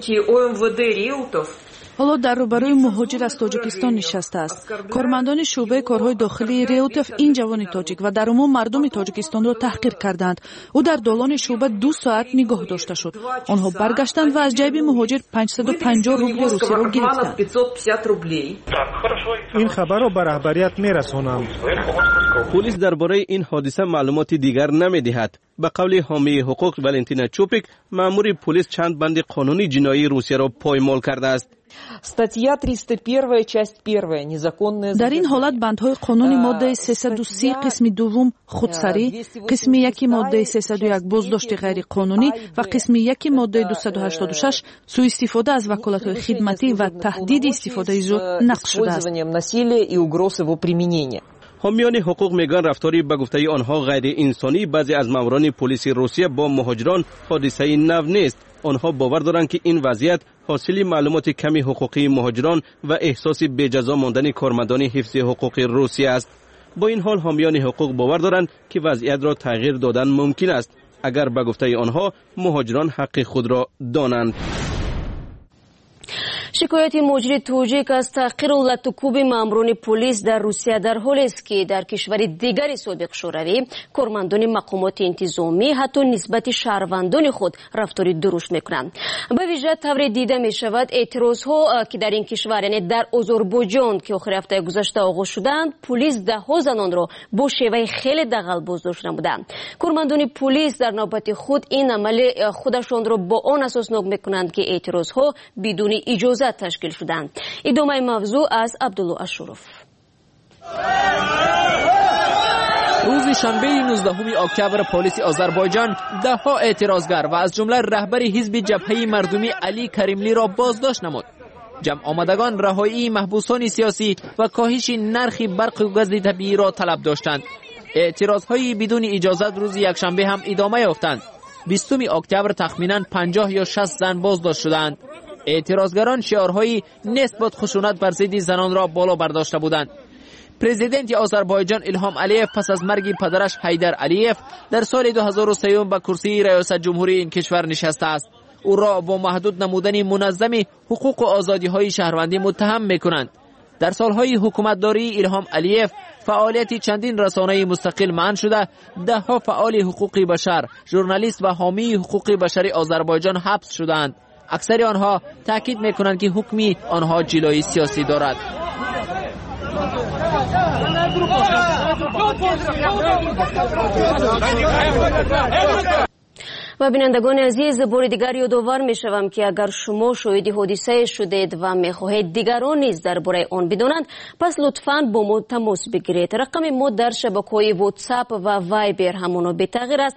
حالا در روبروی مهاجر از تاجیکستان نشسته است. کارمندان شعبه کارهای داخلی ریوتوف این جوان تاجیک و در عموم مردم تاجیکستان را تحقیر کردند. او در دالان شعبه 2 ساعت نگاه داشته شد. آنها برگشتند و از جیب مهاجر 550 روبل روسی را گرفتند. این خبر را به رهبریت میرسانم. پلیس درباره این حادثه معلومات دیگر نمیدهد. به قول حامی حقوق ولنتینا چوپیک، مأمور پلیس چند بند قانونی جنایی روسیه را پایمال کرده است. در این حالت بندهای قانونی ماده 330 قسم دوم خودسری، قسم 1 ماده 301 بازداشت غیر قانونی و قسم 1 ماده 286 سوء استفاده از وکالت‌های خدمتی و تهدید استفاده از نقض شده است. حامیان حقوق میگن رفتاری به گفته آنها غیر انسانی بعضی از ماموران پلیس روسیه با مهاجران حادثه نو نیست. آنها باور دارند که این وضعیت حاصل معلومات کمی حقوقی مهاجران و احساس بی‌جزا ماندن کارمندان حفظ حقوق روسیه است. با این حال حامیان حقوق باور دارند که وضعیت را تغییر دادن ممکن است اگر به گفته آنها مهاجران حق خود را دانند. شکایت مهاجر توجیک از تحقیر و لطوکوب ماموران پلیس در روسیه در حالی است که در کشور دیگر سابق شوروی کارمندان مقامات انتظامی حتی نسبت شهروندان خود رفتار درشت میکنند. به ویژه طور دیده می شود اعتراضها که در این کشور یعنی در آذربایجان که آخر هفته گذشته آغاز شدند، پلیس ده‌ها زنان را با شیوه خیلی دغل بازداشت نمودند. کارمندان پلیس در نوبت خود این عمل خودشان را با آن اساسناک میکنند که اعتراضها بدون اجازه تشکیل شدند. ادامه موضوع از عبدالله اشرف. روز شنبه 19 اکتبر پلیس آذربایجان ده‌ها اعتراضگر و از جمله رهبر حزب جبهه مردمی علی کریملی را بازداشت نمود. جمع آمدگان رهایی محبوسان سیاسی و کاهش نرخ برق و گاز طبیعی را طلب داشتند. اعتراضهای بدون اجازت روز یکشنبه هم ادامه یافتند. 20 اکتبر تخمینا 50 یا 60 زن بازداشت شدند. اعتراضگران شعارهای نسبت خشونت بر ضد زنان را بالا برداشته بودند. پرزیدنت آذربایجان الهام علیف پس از مرگ پدرش حیدر علیف در سال 2003 به کرسی ریاست جمهوری این کشور نشسته است. او را با محدود نمودن منظم حقوق و آزادی‌های شهروندی متهم می‌کنند. در سالهای حکومتداری الهام علیف فعالیت چندین رسانه مستقل منع شده، ده‌ها فعال حقوق بشر، ژورنالیست و حامی حقوق بشری آذربایجان حبس شدند. اکثر آنها تاکید میکنند که حکمی آنها جلوی سیاسی دارد. و بینندگان عزیز، بار دیگر یادآور میشوم که اگر شما شاهد حادثه شدید و میخواهید دیگران نیز درباره آن بدانند، پس لطفاً با ما تماس بگیرید. رقم ما در شبکه‌های واتساپ و وایبر همانا بی‌تغییر است: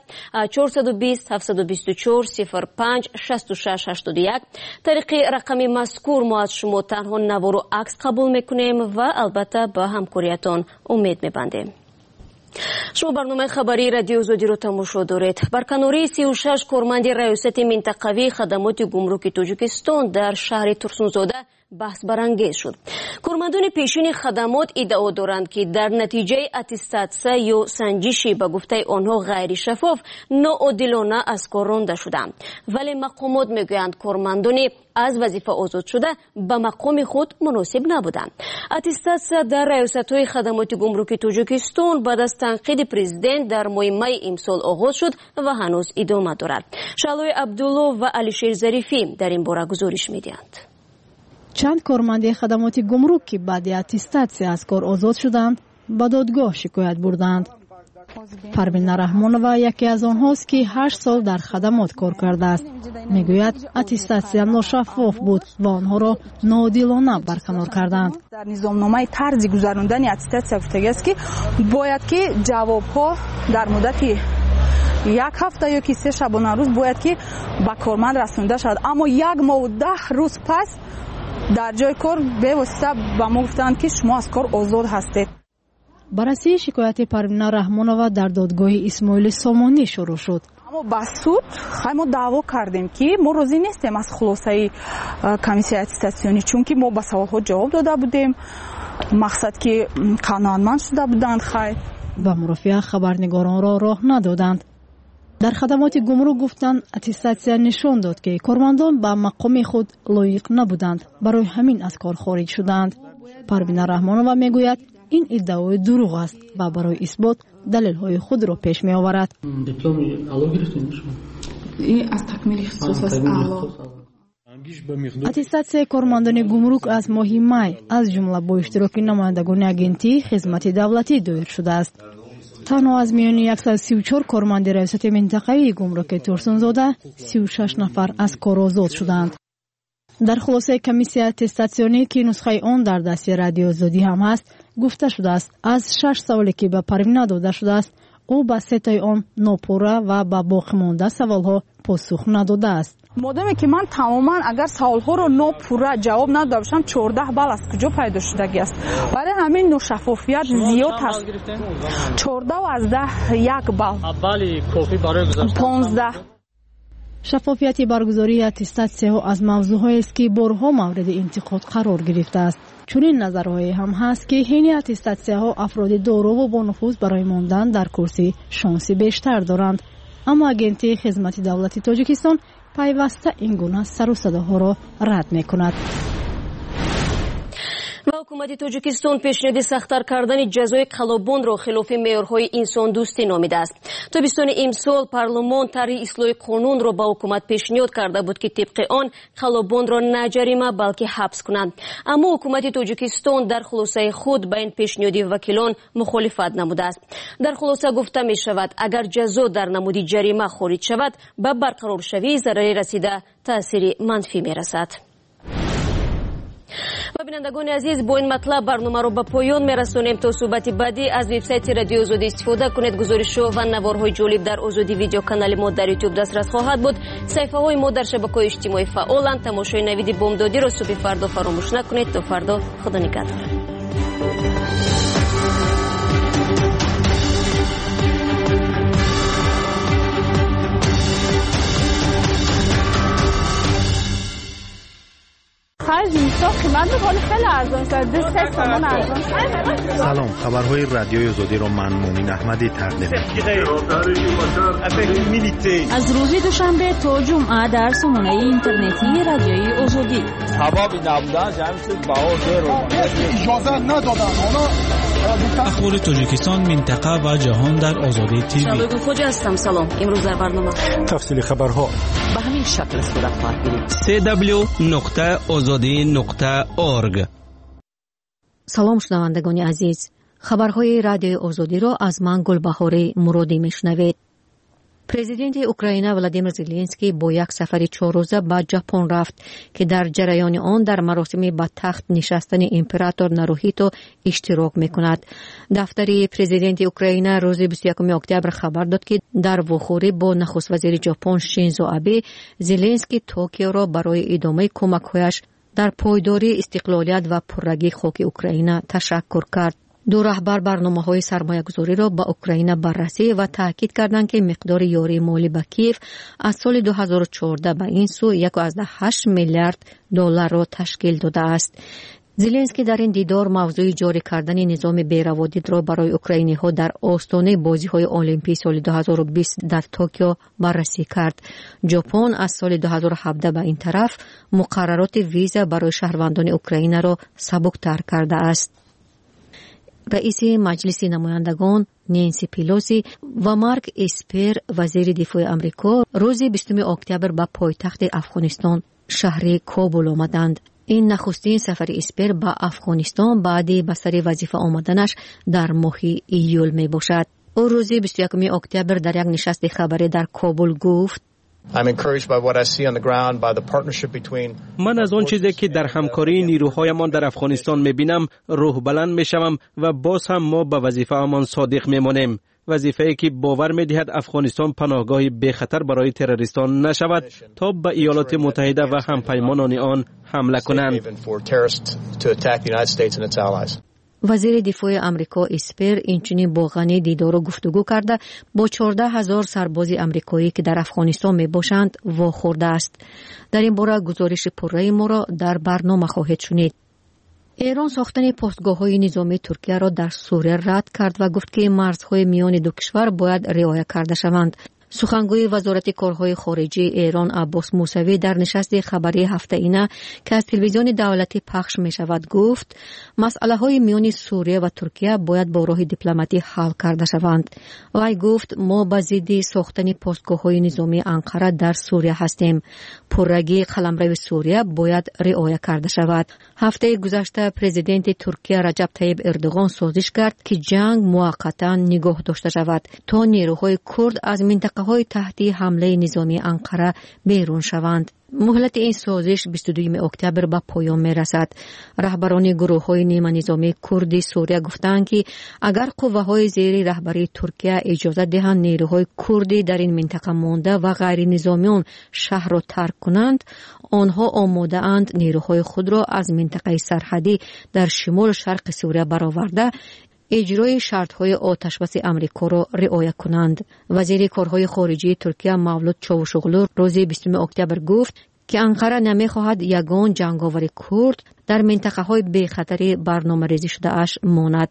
420 724 05 66 81. طریق رقم مذکور ما از شما تنها نوار و عکس قبول میکنیم و البته به همکاریتان امید میبندیم. شما برنامه خبری رادیو آزادی رو تماشا دارید. برکناری 36 کارمند ریاست منطقوی خدمات گمرک تاجیکستان در شهر ترسونزاده بحث برانگیز شد. کارمندان پیشین خدمات ادعا دارند که در نتیجه اتستاتسه یا سنجشی به گفته آنها غیر شفاف ناعادلانه از کار رانده شدند، ولی مقامات میگویند کارمندان از وظیفه آزاد شده به مقام خود مناسب نبودند. اتستاتسه در ریاست‌های خدمات گمرک تاجیکستان بعد از تنقید پرزیدنت در ماه می امسال آغاز شد و هنوز ادامه دارد. شالوی عبدالله و علیشیر ظریفی در این باره گزارش میدهند. چند کارمند خدمات گمرک که بعد اتستاتسه از کار آزاد شدند به دادگاه شکایت بردند. پروین رحمانова یکی از آنهاست که 8 سال در خدمات کار کرده است. میگوید اتستاتسه ناشفاف بود و آنها را ناعادلانه برکنار کردند. در نظامنامه طرز گذراندن اتستاتسه گفته است که باید که جوابها در مدت 1 هفته یا 3 شبانه روز باید که به کارمند رسانده شود، اما 1 ماه و 10 روز پس در جای کار به واسطه به ما گفتند که شما از کار آزاد هستید. بررسی شکایت پروین رحمانова در دادگاه اسماعیل سامانی شروع شد. اما با سود ما دعوا کردیم که ما راضی نیستیم از خلاصه کمیسیون اتستاسیونی، چون که ما به سوال‌ها جواب داده بودیم، مقصد که قانونمند شده بودند. و مرافعه خبرنگاران را راه ندادند. در خدمات گمرک گفتند اتستاتسه نشان داد که کارمندان به مقام خود لایق نبودند، برای همین از کار خارج شدند. پروین رحمانова میگوید این ادعای دروغ است و برای اثبات دلیل‌های خود را پیش می آورد. دیپلم الو گرفتین شما؟ این از تکمیل اختصاص است. اتستاتسه کارمندان گمرک از ماه می از جمله با اشتراک نمایندگان اگنتی خدمت دولتی دایر شده است. تنها از میان 134 کارمند ریاست منطقوی گمرک ترسونزاده 36 نفر از کار آزاد شدند. در خلاصه کمیسیون اتستاسیونی که نسخه آن در دست رادیو آزادی هم هست گفته شده است از 6 سوالی که به پروین داده شده است او به 3 تای آن ناپوره و به باقی مانده سوالها پاسخ نداده است. مادامی که من تماما اگر سوالها رو ناپوره جواب نداده باشم 14 بال از کجا پیدا شدگی است؟ برای همین ناشفافیت زیاد هست. 14 و از 10 1 بال. اولی کافی برای گذاشتن 15. شفافیت برگزاری اتستاتسه ها از موضوعهایی است که بارها مورد انتقاد قرار گرفته است. چنین نظرهایی هم هست که حین اتستاتسه ها افراد دارا و با نفوذ برای ماندن در کرسی شانسی بیشتر دارند، اما اگنتی خدمت دولتی تاجیکستان پیوسته این گونه سر و صداها را رد می‌کند. و حکومت تاجیکستان پیشنهاد سخت‌تر کردن جزای قلابون را خلاف معیارهای انسان دوستی نامیده است. تابستان امسال پارلمان طرح اصلاح قانون را به حکومت پیشنهاد کرده بود که طبق آن قلابون را نه جریمه بلکه حبس کنند، اما حکومت تاجیکستان در خلاصه خود به این پیشنهاد وکیلان مخالفت نموده است. در خلاصه گفته می شود اگر جزا در نمود جریمه خارج شود به برقرار شوی ضرری رسیده تأثیر منفی می رسد. و بینندگان عزیز، با این مطلب برنامه رو به پایان میرسونیم. تا صحبت بعدی از وبسایت رادیو آزادی استفاده کنید. گزارش‌ها و نوارهای جالب در آزادی ویدیو کانال ما در یوتیوب دسترس خواهد بود. صفحه های ما در شبکه‌های اجتماعی فعالند. تماشای نوید بامدادی رو صبح فردا فراموش نکنید. تا فردا، خدا نگهدار. سلام، خبرهای رادیوی آزادی رو من مومین احمدی تقدیم از روز دوشنبه تا جمعه در سامانه اینترنتی رادیوی آزادی. اجازه ندادن اخبار تاجیکستان، منطقه و جهان در آزادی تیوی. شبای خوش هستم. سلام. امروز در برنامه تفصیل خبرها به همین شکل صورت خواهد گرفت. www.azadi.org. سلام شنوندگان عزیز. خبرهای رادیو آزادی را از من گلبهاری مرادی میشنوید. پرزیدنت اوکراین ولادیمیر زلنسکی با یک سفر 4 روزه به ژاپن رفت که در جریان آن در مراسم به تخت نشستن امپراتور ناروهیتو اشتراک میکند. دفتر پرزیدنت اوکراین روز 21 اکتبر خبر داد که در واخوری با نخست وزیر ژاپن شینزو آبه، زلنسکی توکیو را برای ادامه کمک‌هایش در پایداری استقلالیت و پررگی خاک اوکراین تشکر کرد. دو رهبر برنامه‌های سرمایه‌گذاری را با اوکراین بررسی و تاکید کردند که مقدار یاری مالی به کیف از سال 2014 به این سو 1.8 میلیارد دلار را تشکیل داده است. زلنسکی در این دیدار موضوع جاری کردن نظام بی‌روادید را برای اوکراینی‌ها در آستانه بازی‌های المپیک سال 2020 در توکیو بررسی کرد. ژاپن از سال 2017 به این طرف مقررات ویزا برای شهروندان اوکراین را سبک‌تر کرده است. رئیس مجلس نمایندگان نانسی پیلوسی و مارک اسپر وزیر دفاع آمریکا روز 20 اکتبر به پایتخت افغانستان شهر کابل آمدند. این نخستین سفر اسپر به افغانستان بعد به سر وظیفه آمدنش در ماه ایول می باشد. او روز 21 اکتبر در یک نشست خبری در کابل گفت: من از آن چیزی که در همکاری نیروهایمان در افغانستان می‌بینم روح بلند می‌شوم و باز هم ما به وظیفه‌مان صادق می‌مانیم. وظیفه‌ای که باور می‌دهد افغانستان پناهگاهی بی خطر برای تروریستان نشود تا به ایالات متحده و همپیمانان آن حمله کنند. وزیر دفاع آمریکا اسپر اینچنین با غنی دیدار و گفتگو کرده با 14,000 سرباز آمریکایی که در افغانستان می باشند واخورده است. در این باره گزارش پررأی ما را در برنامه خواهید شنید. ایران ساختن پستگاه‌های نظامی ترکیه را در سوریه رد کرد و گفت که مرزهای میان دو کشور باید رعایت کرده شوند. سخنگوی وزارت کارهای خارجه ایران عباس موسوی در نشست خبری هفته اینه که از تلویزیون دولتی پخش می شود گفت مسئله های میان سوریه و ترکیه باید با راه دیپلماتی حل کرده شوند. وی گفت ما به ضد ساختن پستگاه های نظامی انقره در سوریه هستیم. پررگی قلمرو سوریه باید رعایت کرده شود. هفته گذشته پرزیدنت ترکیه رجب طیب اردوغان سازش کرد که جنگ موقتا نگاه داشته شود تا نیروهای کرد از منطقه های تحتی حمله نظامی انقره بیرون شوند. مهلت این سازش 22 اکتبر به پایان می رسد. رهبران گروه های نیمه نظامی کردی سوریه گفتند که اگر قوه های زیر رهبری ترکیه اجازه دهند نیروهای کردی در این منطقه مانده و غیر نظامیان شهر را ترک کنند، آنها آماده اند نیروهای خود را از منطقه سرحدی در شمال شرق سوریه برآورده اجرای شرط‌های آتشبس آمریکا را رعایت کنند. وزیر کارهای خارجه ترکیه مولود چاوشوغلو روز 20 اکتبر گفت که انقره نمی‌خواهد یگان جنگاور کرد در منطقه‌های بی خطر برنامه‌ریزی شده اش ماند.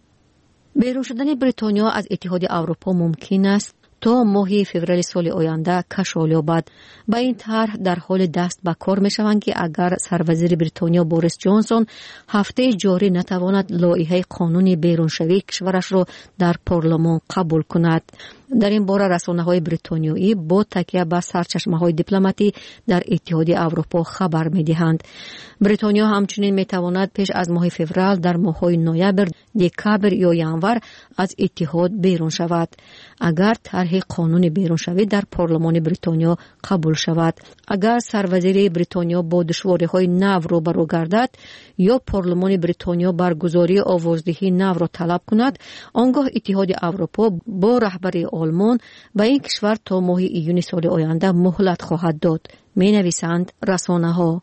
بیرون شدن بریتانیا از اتحاد اروپا ممکن است تا ماه فوریه سال آینده کشال یابد. با این طرح در حال دست به کار می‌شوند که اگر سروزیر بریتانیا بوریس جانسون هفته جاری نتواند لایحه قانون بیرونشوی کشورش را در پارلمان قبول کند. در این باره رسانه‌های بریتانیایی با تکیه بر سرچشمه‌های دیپلماتی در اتحاد اروپا خبر می‌دهند. بریتانیا همچنین می‌تواند پیش از ماه فوریه در ماه‌های نوامبر، دکامبر یا ژانویه از اتحاد بیرون شود. اگر طرح قانون بیرونشوی در پارلمان بریتانیا قبول شود، اگر سروزیر بریتانیا با دشواری‌های نو روبرو گردد یا پارلمان بریتانیا برگزاری آوازدهی نو را طلب کند، آنگاه اتحاد اروپا با رهبری آلمان به این کشور تا ماه ایون سال آینده مهلت خواهد داد، می‌نویسند رسانه‌ها.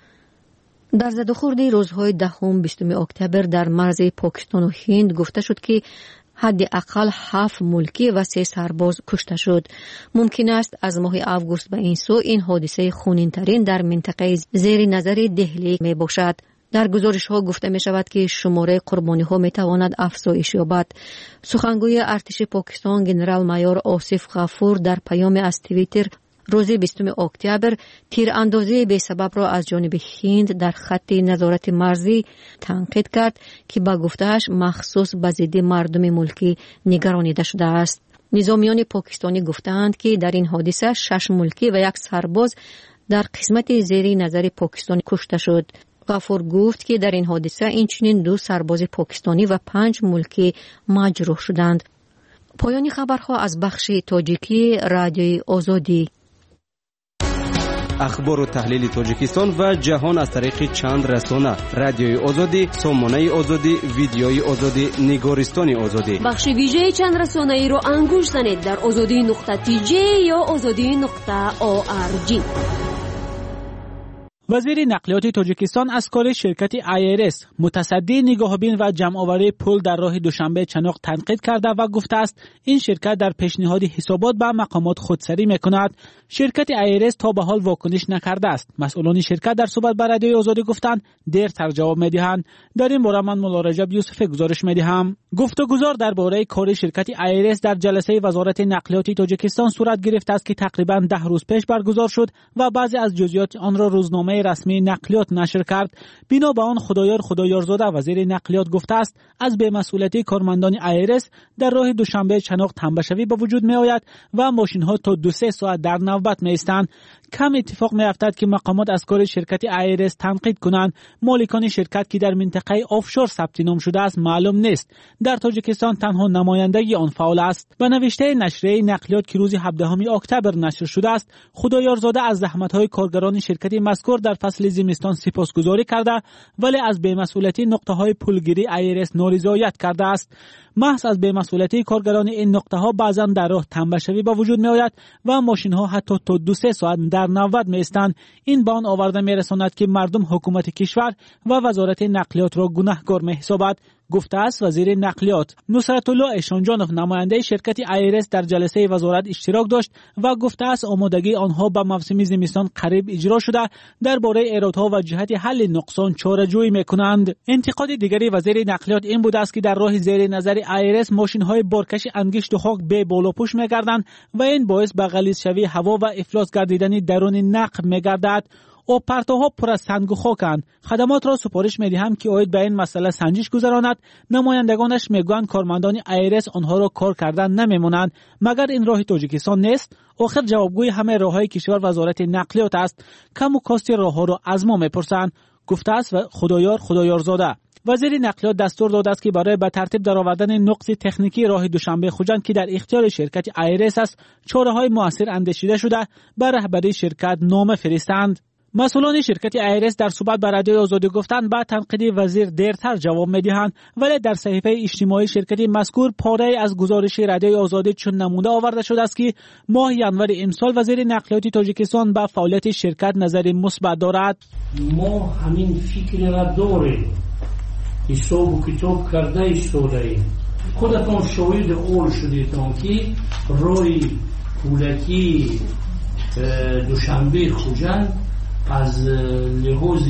در زدوخورد روزهای 10-20 اکتبر در مرز پاکستان و هند گفته شد که حداقل 7 ملکی و 3 سرباز کشته شد. ممکن است از ماه آگوست به این سو این حادثه خونین‌ترین در منطقه زیر نظر دهلی می باشد. در گزارش ها گفته می شود که شماره قربانی ها می تواند افزایش یابد. سخنگوی ارتش پاکستان جنرال مایور آصف غفور در پیام از توییتر روز 20 اکتبر تیراندازی بی‌سبب را از جانب هند در خط نظارت مرزی تنقید کرد که با گفته‌اش مخصوص به ضد مردم ملکی نگرانیده شده است. نظامیان پاکستانی گفتند که در این حادثه 6 ملکی و 1 سرباز در قسمت زیر نظر پاکستان کشته شد. غفور گفت که در این حادثه اینچنین 2 سرباز پاکستانی و 5 ملکی مجروح شدند. پایان خبرها از بخش تاجیکی رادیوی آزادی. اخبار و تحلیل تاجیکستان و جهان از طریق چند رسانه: رادیوی آزادی، سامانه آزادی، ویدیوی آزادی، نگارستان آزادی. بخش ویژه چند رسانه ای رو انگوش زنید در azadi.tj یا azadi.org. وزیر نقلیات تاجیکستان از کار شرکت IRS متصدی نگاهبین و جمع‌آوری پول در راه دوشنبه چناق تنقید کرده و گفته است این شرکت در پیشنهاد حسابات به مقامات خودسری می‌کند. شرکت IRS تا به حال واکنش نکرده است. مسئولان شرکت در صحبت با رادیوی آزادی گفتند دیرتر جواب می‌دهند. در این باره من مولا رجب یوسف گزارش می‌دهم. گفتگوزار درباره کار شرکت IRS در جلسه وزارت نقلیات تاجیکستان صورت گرفته است که تقریباً 10 روز پیش برگزار شد و بعضی از جزئیات آن را روزنامه رسمی نقلیات نشر کرد. بنا به آن خدایارزاده وزیر نقلیات گفته است از بی‌مسئولیتی کارمندان IRS در راه دوشنبه چناق تنبشوی به وجود می آید و ماشین ها تا 2-3 ساعت در نوبت می ایستند. کم اتفاق می افتد که مقامات از کار شرکت IRS تنقید کنند. مالکان شرکت که در منطقه آفشور ثبت نام شده است معلوم نیست. در تاجیکستان تنها نمایندگی آن فعال است. به نوشته نشریه نقلیات که روز 17 اکتبر نشر شده است، خدایارزاده از زحمت‌های کارگران شرکت مذکور در فصل زمستان سپاسگزاری کرده ولی از بی‌مسئولیتی نقطه‌های پولگیری IRS نارضایت کرده است. محض از بی‌مسئولیتی کارگران این نقطه‌ها بعضاً در راه تنبشوی به وجود می‌آید و ماشین‌ها حتی تا 2-3 ساعت در نوبت می‌ایستند. این به آن آورده می‌رساند که مردم حکومت کشور و وزارت نقلیات را گناهکار می‌حسابد، گفته است وزیر نقلیات. نصرت الله احسانجانov نماینده شرکت IRS در جلسه وزارت اشتراک داشت و گفته است آمادگی آنها به موسم زمستان قریب اجرا شده. درباره ایرادها و جهت حل نقصان چاره‌جویی می‌کنند. انتقاد دیگری وزیر نقلیات این بود است که در راه زیر نظر IRS ماشین‌های بارکش انگشت و خاک به بالا پوش می‌گردند و این باعث به غلیظ هوا و افلاس گردیدن درون نقب می‌گردد. او پرتوها پر از سنگ و خاکند. خدمات را سپارش می‌دهم که اوید به این مسئله سنجش گذراند. نمایندگانش میگویند کارمندان IRS آنها را کار کردن نمیمونند. مگر این راه تاجیکستان نیست؟ آخر جوابگوی همه راههای کشور وزارت نقلیات است. کم و کاست راهها را از ما میپرسند، گفته است و خدایارزاده. وزیر نقلیات دستور داده است که برای به ترتیب درآوردن نقص تکنیکی راه دوشنبه خوجند که در اختیار شرکت IRS است، چاره‌های مؤثر اندیشیده شده بر رهبری شرکت نامه فرستند. مسئولان شرکت IRS در صحبت با رادیوی آزادی گفتند بعد تنقید وزیر دیرتر جواب می‌دهند، ولی در صحیفه اجتماعی شرکت مذکور پاره از گزارش رادیوی آزادی چون نمونه آورده شده است که ماه ژانویه امسال وزیر نقلیات تاجیکستان با فعالیت شرکت نظر مثبت دارد. ما همین فکر را داریم، حساب و کتاب کرده ایستاده‌ایم. خودتان شاهد اول شدیدتان که روی پولکی دوشنبه خوجند از لحاظ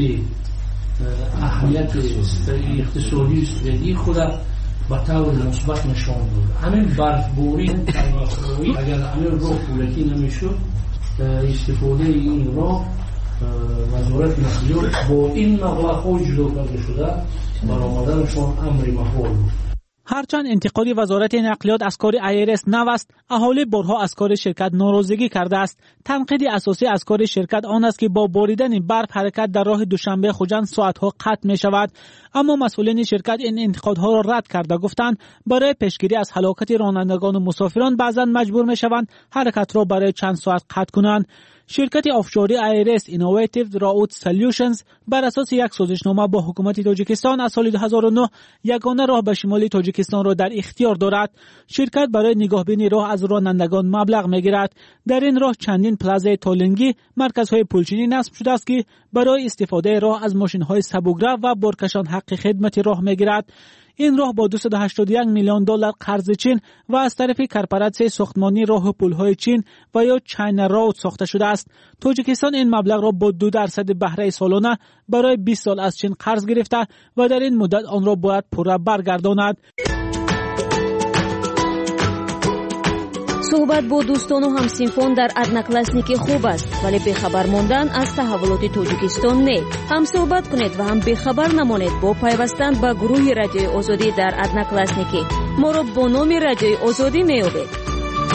اهمیت اقتصادی و استراتژی خود به طور مثبت نشان داد. همین برفباری اگر همین راه پولکی نمیشد، استفاده این راه وزارت نقلیات با این مبلغ‌ها جلو کرده شده، برآمدنشان امر محال بود. هرچند انتقاد وزارت نقلیات از کار IRS نو است، اهالی بارها از کار شرکت ناراضگی کرده است. تنقید اساسی از کار شرکت آن است که با باریدن برف حرکت در راه دوشنبه خوجند ساعتها قطع می شود. اما مسئولین شرکت این انتقادها را رد کرده گفتند برای پیشگیری از هلاکت رانندگان و مسافران بعضا مجبور می شوند حرکت را برای چند ساعت قطع کنند. شرکت آفشوری IRS Innovative Route Solutions بر اساس یک سازشنامه با حکومت تاجیکستان از سال 2009 یگانه راه به شمال تاجیکستان را در اختیار دارد. شرکت برای نگاهبینی راه از رانندگان مبلغ میگیرد. در این راه چندین پلازای تولنگی، مرکزهای پولچینی نصب شده است که برای استفاده راه از ماشین‌های سبک‌رو و بارکشان حق خدمت راه میگیرد. این راه با 281 میلیون دلار قرض چین و از طرف کارپوراسیون ساختمانی راه و پل‌های چین و یا چاینا رود ساخته شده است. تاجیکستان این مبلغ را با 2% بهره سالانه برای 20 سال از چین قرض گرفته و در این مدت آن را باید پورا برگرداند. صحبت با دوستان و همسینفان در ادناکلاسنیک خوب است، ولی بخبر ماندن از تحولات تاجیکستان نه. هم صحبت کنید و هم بخبر نمانید با پیوستن به گروه رادیوی آزادی در ادناکلاسنیکی. ما را با نام رادیوی آزادی میابید.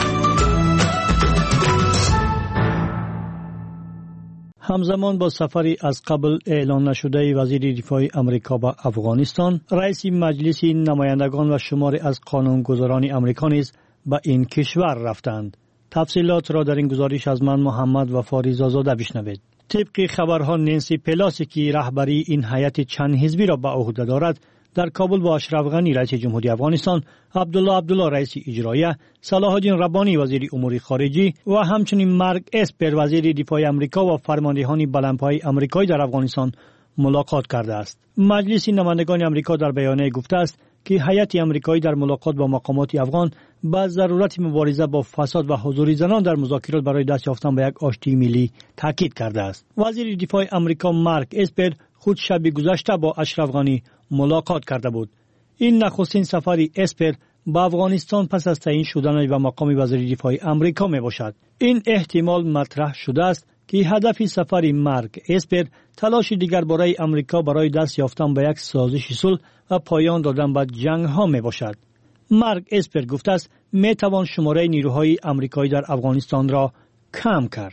همزمان با سفری از قبل اعلان نشده وزیر دفاع امریکا به افغانستان، رئیس مجلس نمایندگان و شماری از قانونگذاران امریکا نیز به این کشور رفتند. تفصیلات را در این گزارش از من محمد وفاری زازاده بشنوید. طبق خبرها نانسی پلاسی که رهبری این هیئت چند حزبی را به عهده دارد، در کابل با اشرف غنی رئیس جمهوری افغانستان، عبدالله رئیس اجرایه، صلاح الدین ربانی وزیر امور خارجه و همچنین مارک اسپر وزیر دفاع امریکا و فرماندهان بلندپایه امریکایی در افغانستان ملاقات کرده است. مجلس نمایندگان امریکا در بیانیه گفته است که هیئت امریکایی در ملاقات با مقامات افغان به ضرورت مبارزه با فساد و حضور زنان در مذاکرات برای دست یافتن به یک آشتی ملی تاکید کرده است. وزیر دفاع امریکا مارک اسپر خود شب گذشته با اشرف غنی ملاقات کرده بود. این نخستین سفر اسپر به افغانستان پس از تعیین شدنش به مقام وزیر دفاع امریکا می باشد. این احتمال مطرح شده است که هدف سفر مارک اسپر تلاش دیگر برای امریکا برای دست یافتن به یک سازش صلح و پایان دادن به جنگ ها می باشد. مارک اسپر گفته است می توان شماره نیروهای امریکایی در افغانستان را کم کرد.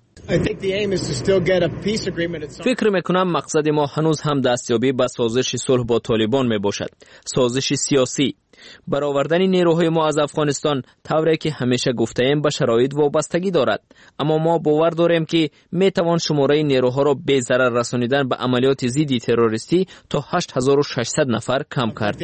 فکر میکنم مقصد ما هنوز هم دستیابی به سازش صلح با طالبان می باشد. سازش سیاسی. برآوردن نیروهای ما از افغانستان طوری که همیشه گفته‌ایم به شرایط وابستگی دارد، اما ما باور داریم که می توان شماره نیروها را به ضرر رسانیدن به عملیات ضد تروریستی تا 8600 نفر کم کرد.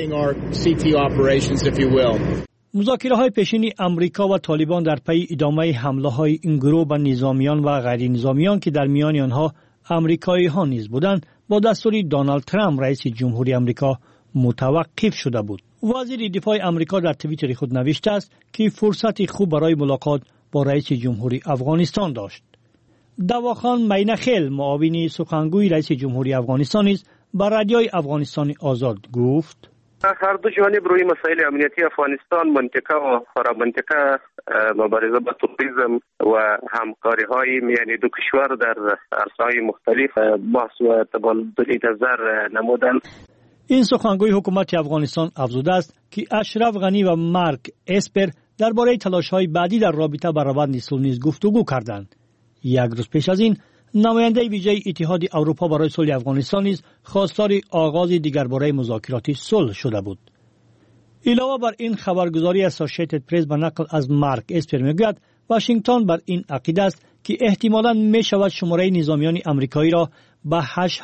مذاکره‌های پیشین امریکا و طالبان در پی ادامه حمله‌های این گروه به نظامیان و غیر نظامیان که در میان آنها امریکایی‌ها نیز بودند با دستور دونالد ترامپ رئیس جمهوری امریکا متوقف شده بود. وزیر دفاع امریکا در توییتر خود نوشته است که فرصت خوب برای ملاقات با رئیس جمهوری افغانستان داشت. دواخان مینخیل معاون سخنگوی رئیس جمهوری افغانستان است به رادیوی افغانستان آزاد گفت: هر دو جانب روی مسائل امنیتی افغانستان، منطقه و فرامنطقه، مبارزه با تروریسم و همکاری‌های میان دو کشور در عرصه‌های مختلف بحث و تبادل نظر نمودند. این سخنگوی حکومت افغانستان افزوده است که اشرف غنی و مارک اسپر درباره تلاش‌های بعدی در رابطه با روند صلح نیز گفتگو کردند. یک روز پیش از این نماینده ویژه اتحاد اروپا برای صلح افغانستان نیز خواستار آغاز دیگرباره مذاکرات صلح شده بود. علاوه بر این خبرگزاری اسوسییتد پرس به نقل از مارک اسپر میگوید واشنگتن بر این عقیده است که احتمالاً می شود شماره نظامیان امریکایی را به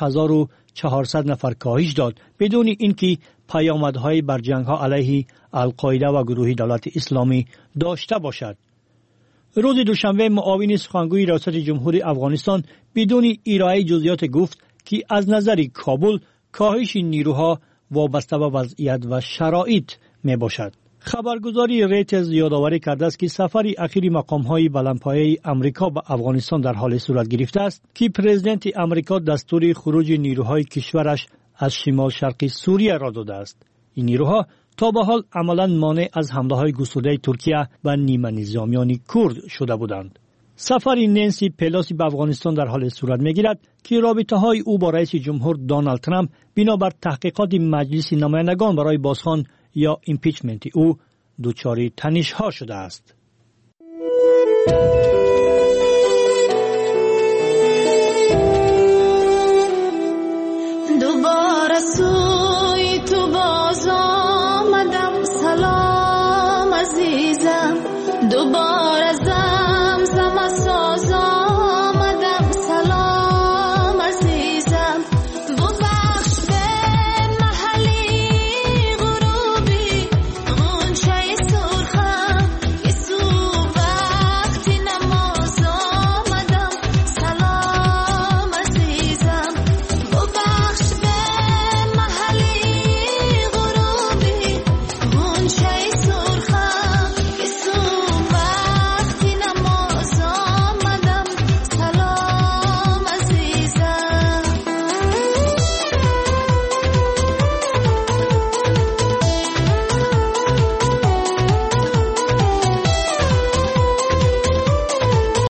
8400 نفر کاهش داد بدون اینکه پیامدهای بر جنگ‌ها علیه القاعده و گروه دولت اسلامی داشته باشد. روز دوشنبه معاون سخنگوی ریاست جمهوری افغانستان بدون ارائه جزئیات گفت که از نظر کابل کاهش نیروها وابسته به وضعیت و شرایط می باشد. خبرگزاری ریترز یادآوری کرده است که سفر اخیر مقام‌های بلندپایه امریکا به افغانستان در حال صورت گرفته است که پرزیدنت امریکا دستور خروج نیروهای کشورش از شمال شرقی سوریه را داده است. این نیروها تا به حال عملاً مانع از حمله‌های گسترده ترکیه و نیمه نظامیان کرد شده بودند. سفر نانسی پلاسی به افغانستان در حال صورت می‌گیرد که رابطه‌های او با رئیس جمهور دونالد ترامپ بنابر تحقیقات مجلس نمایندگان برای بازخوان یا ایمپیچمنت او دچار تنش‌ها شده است.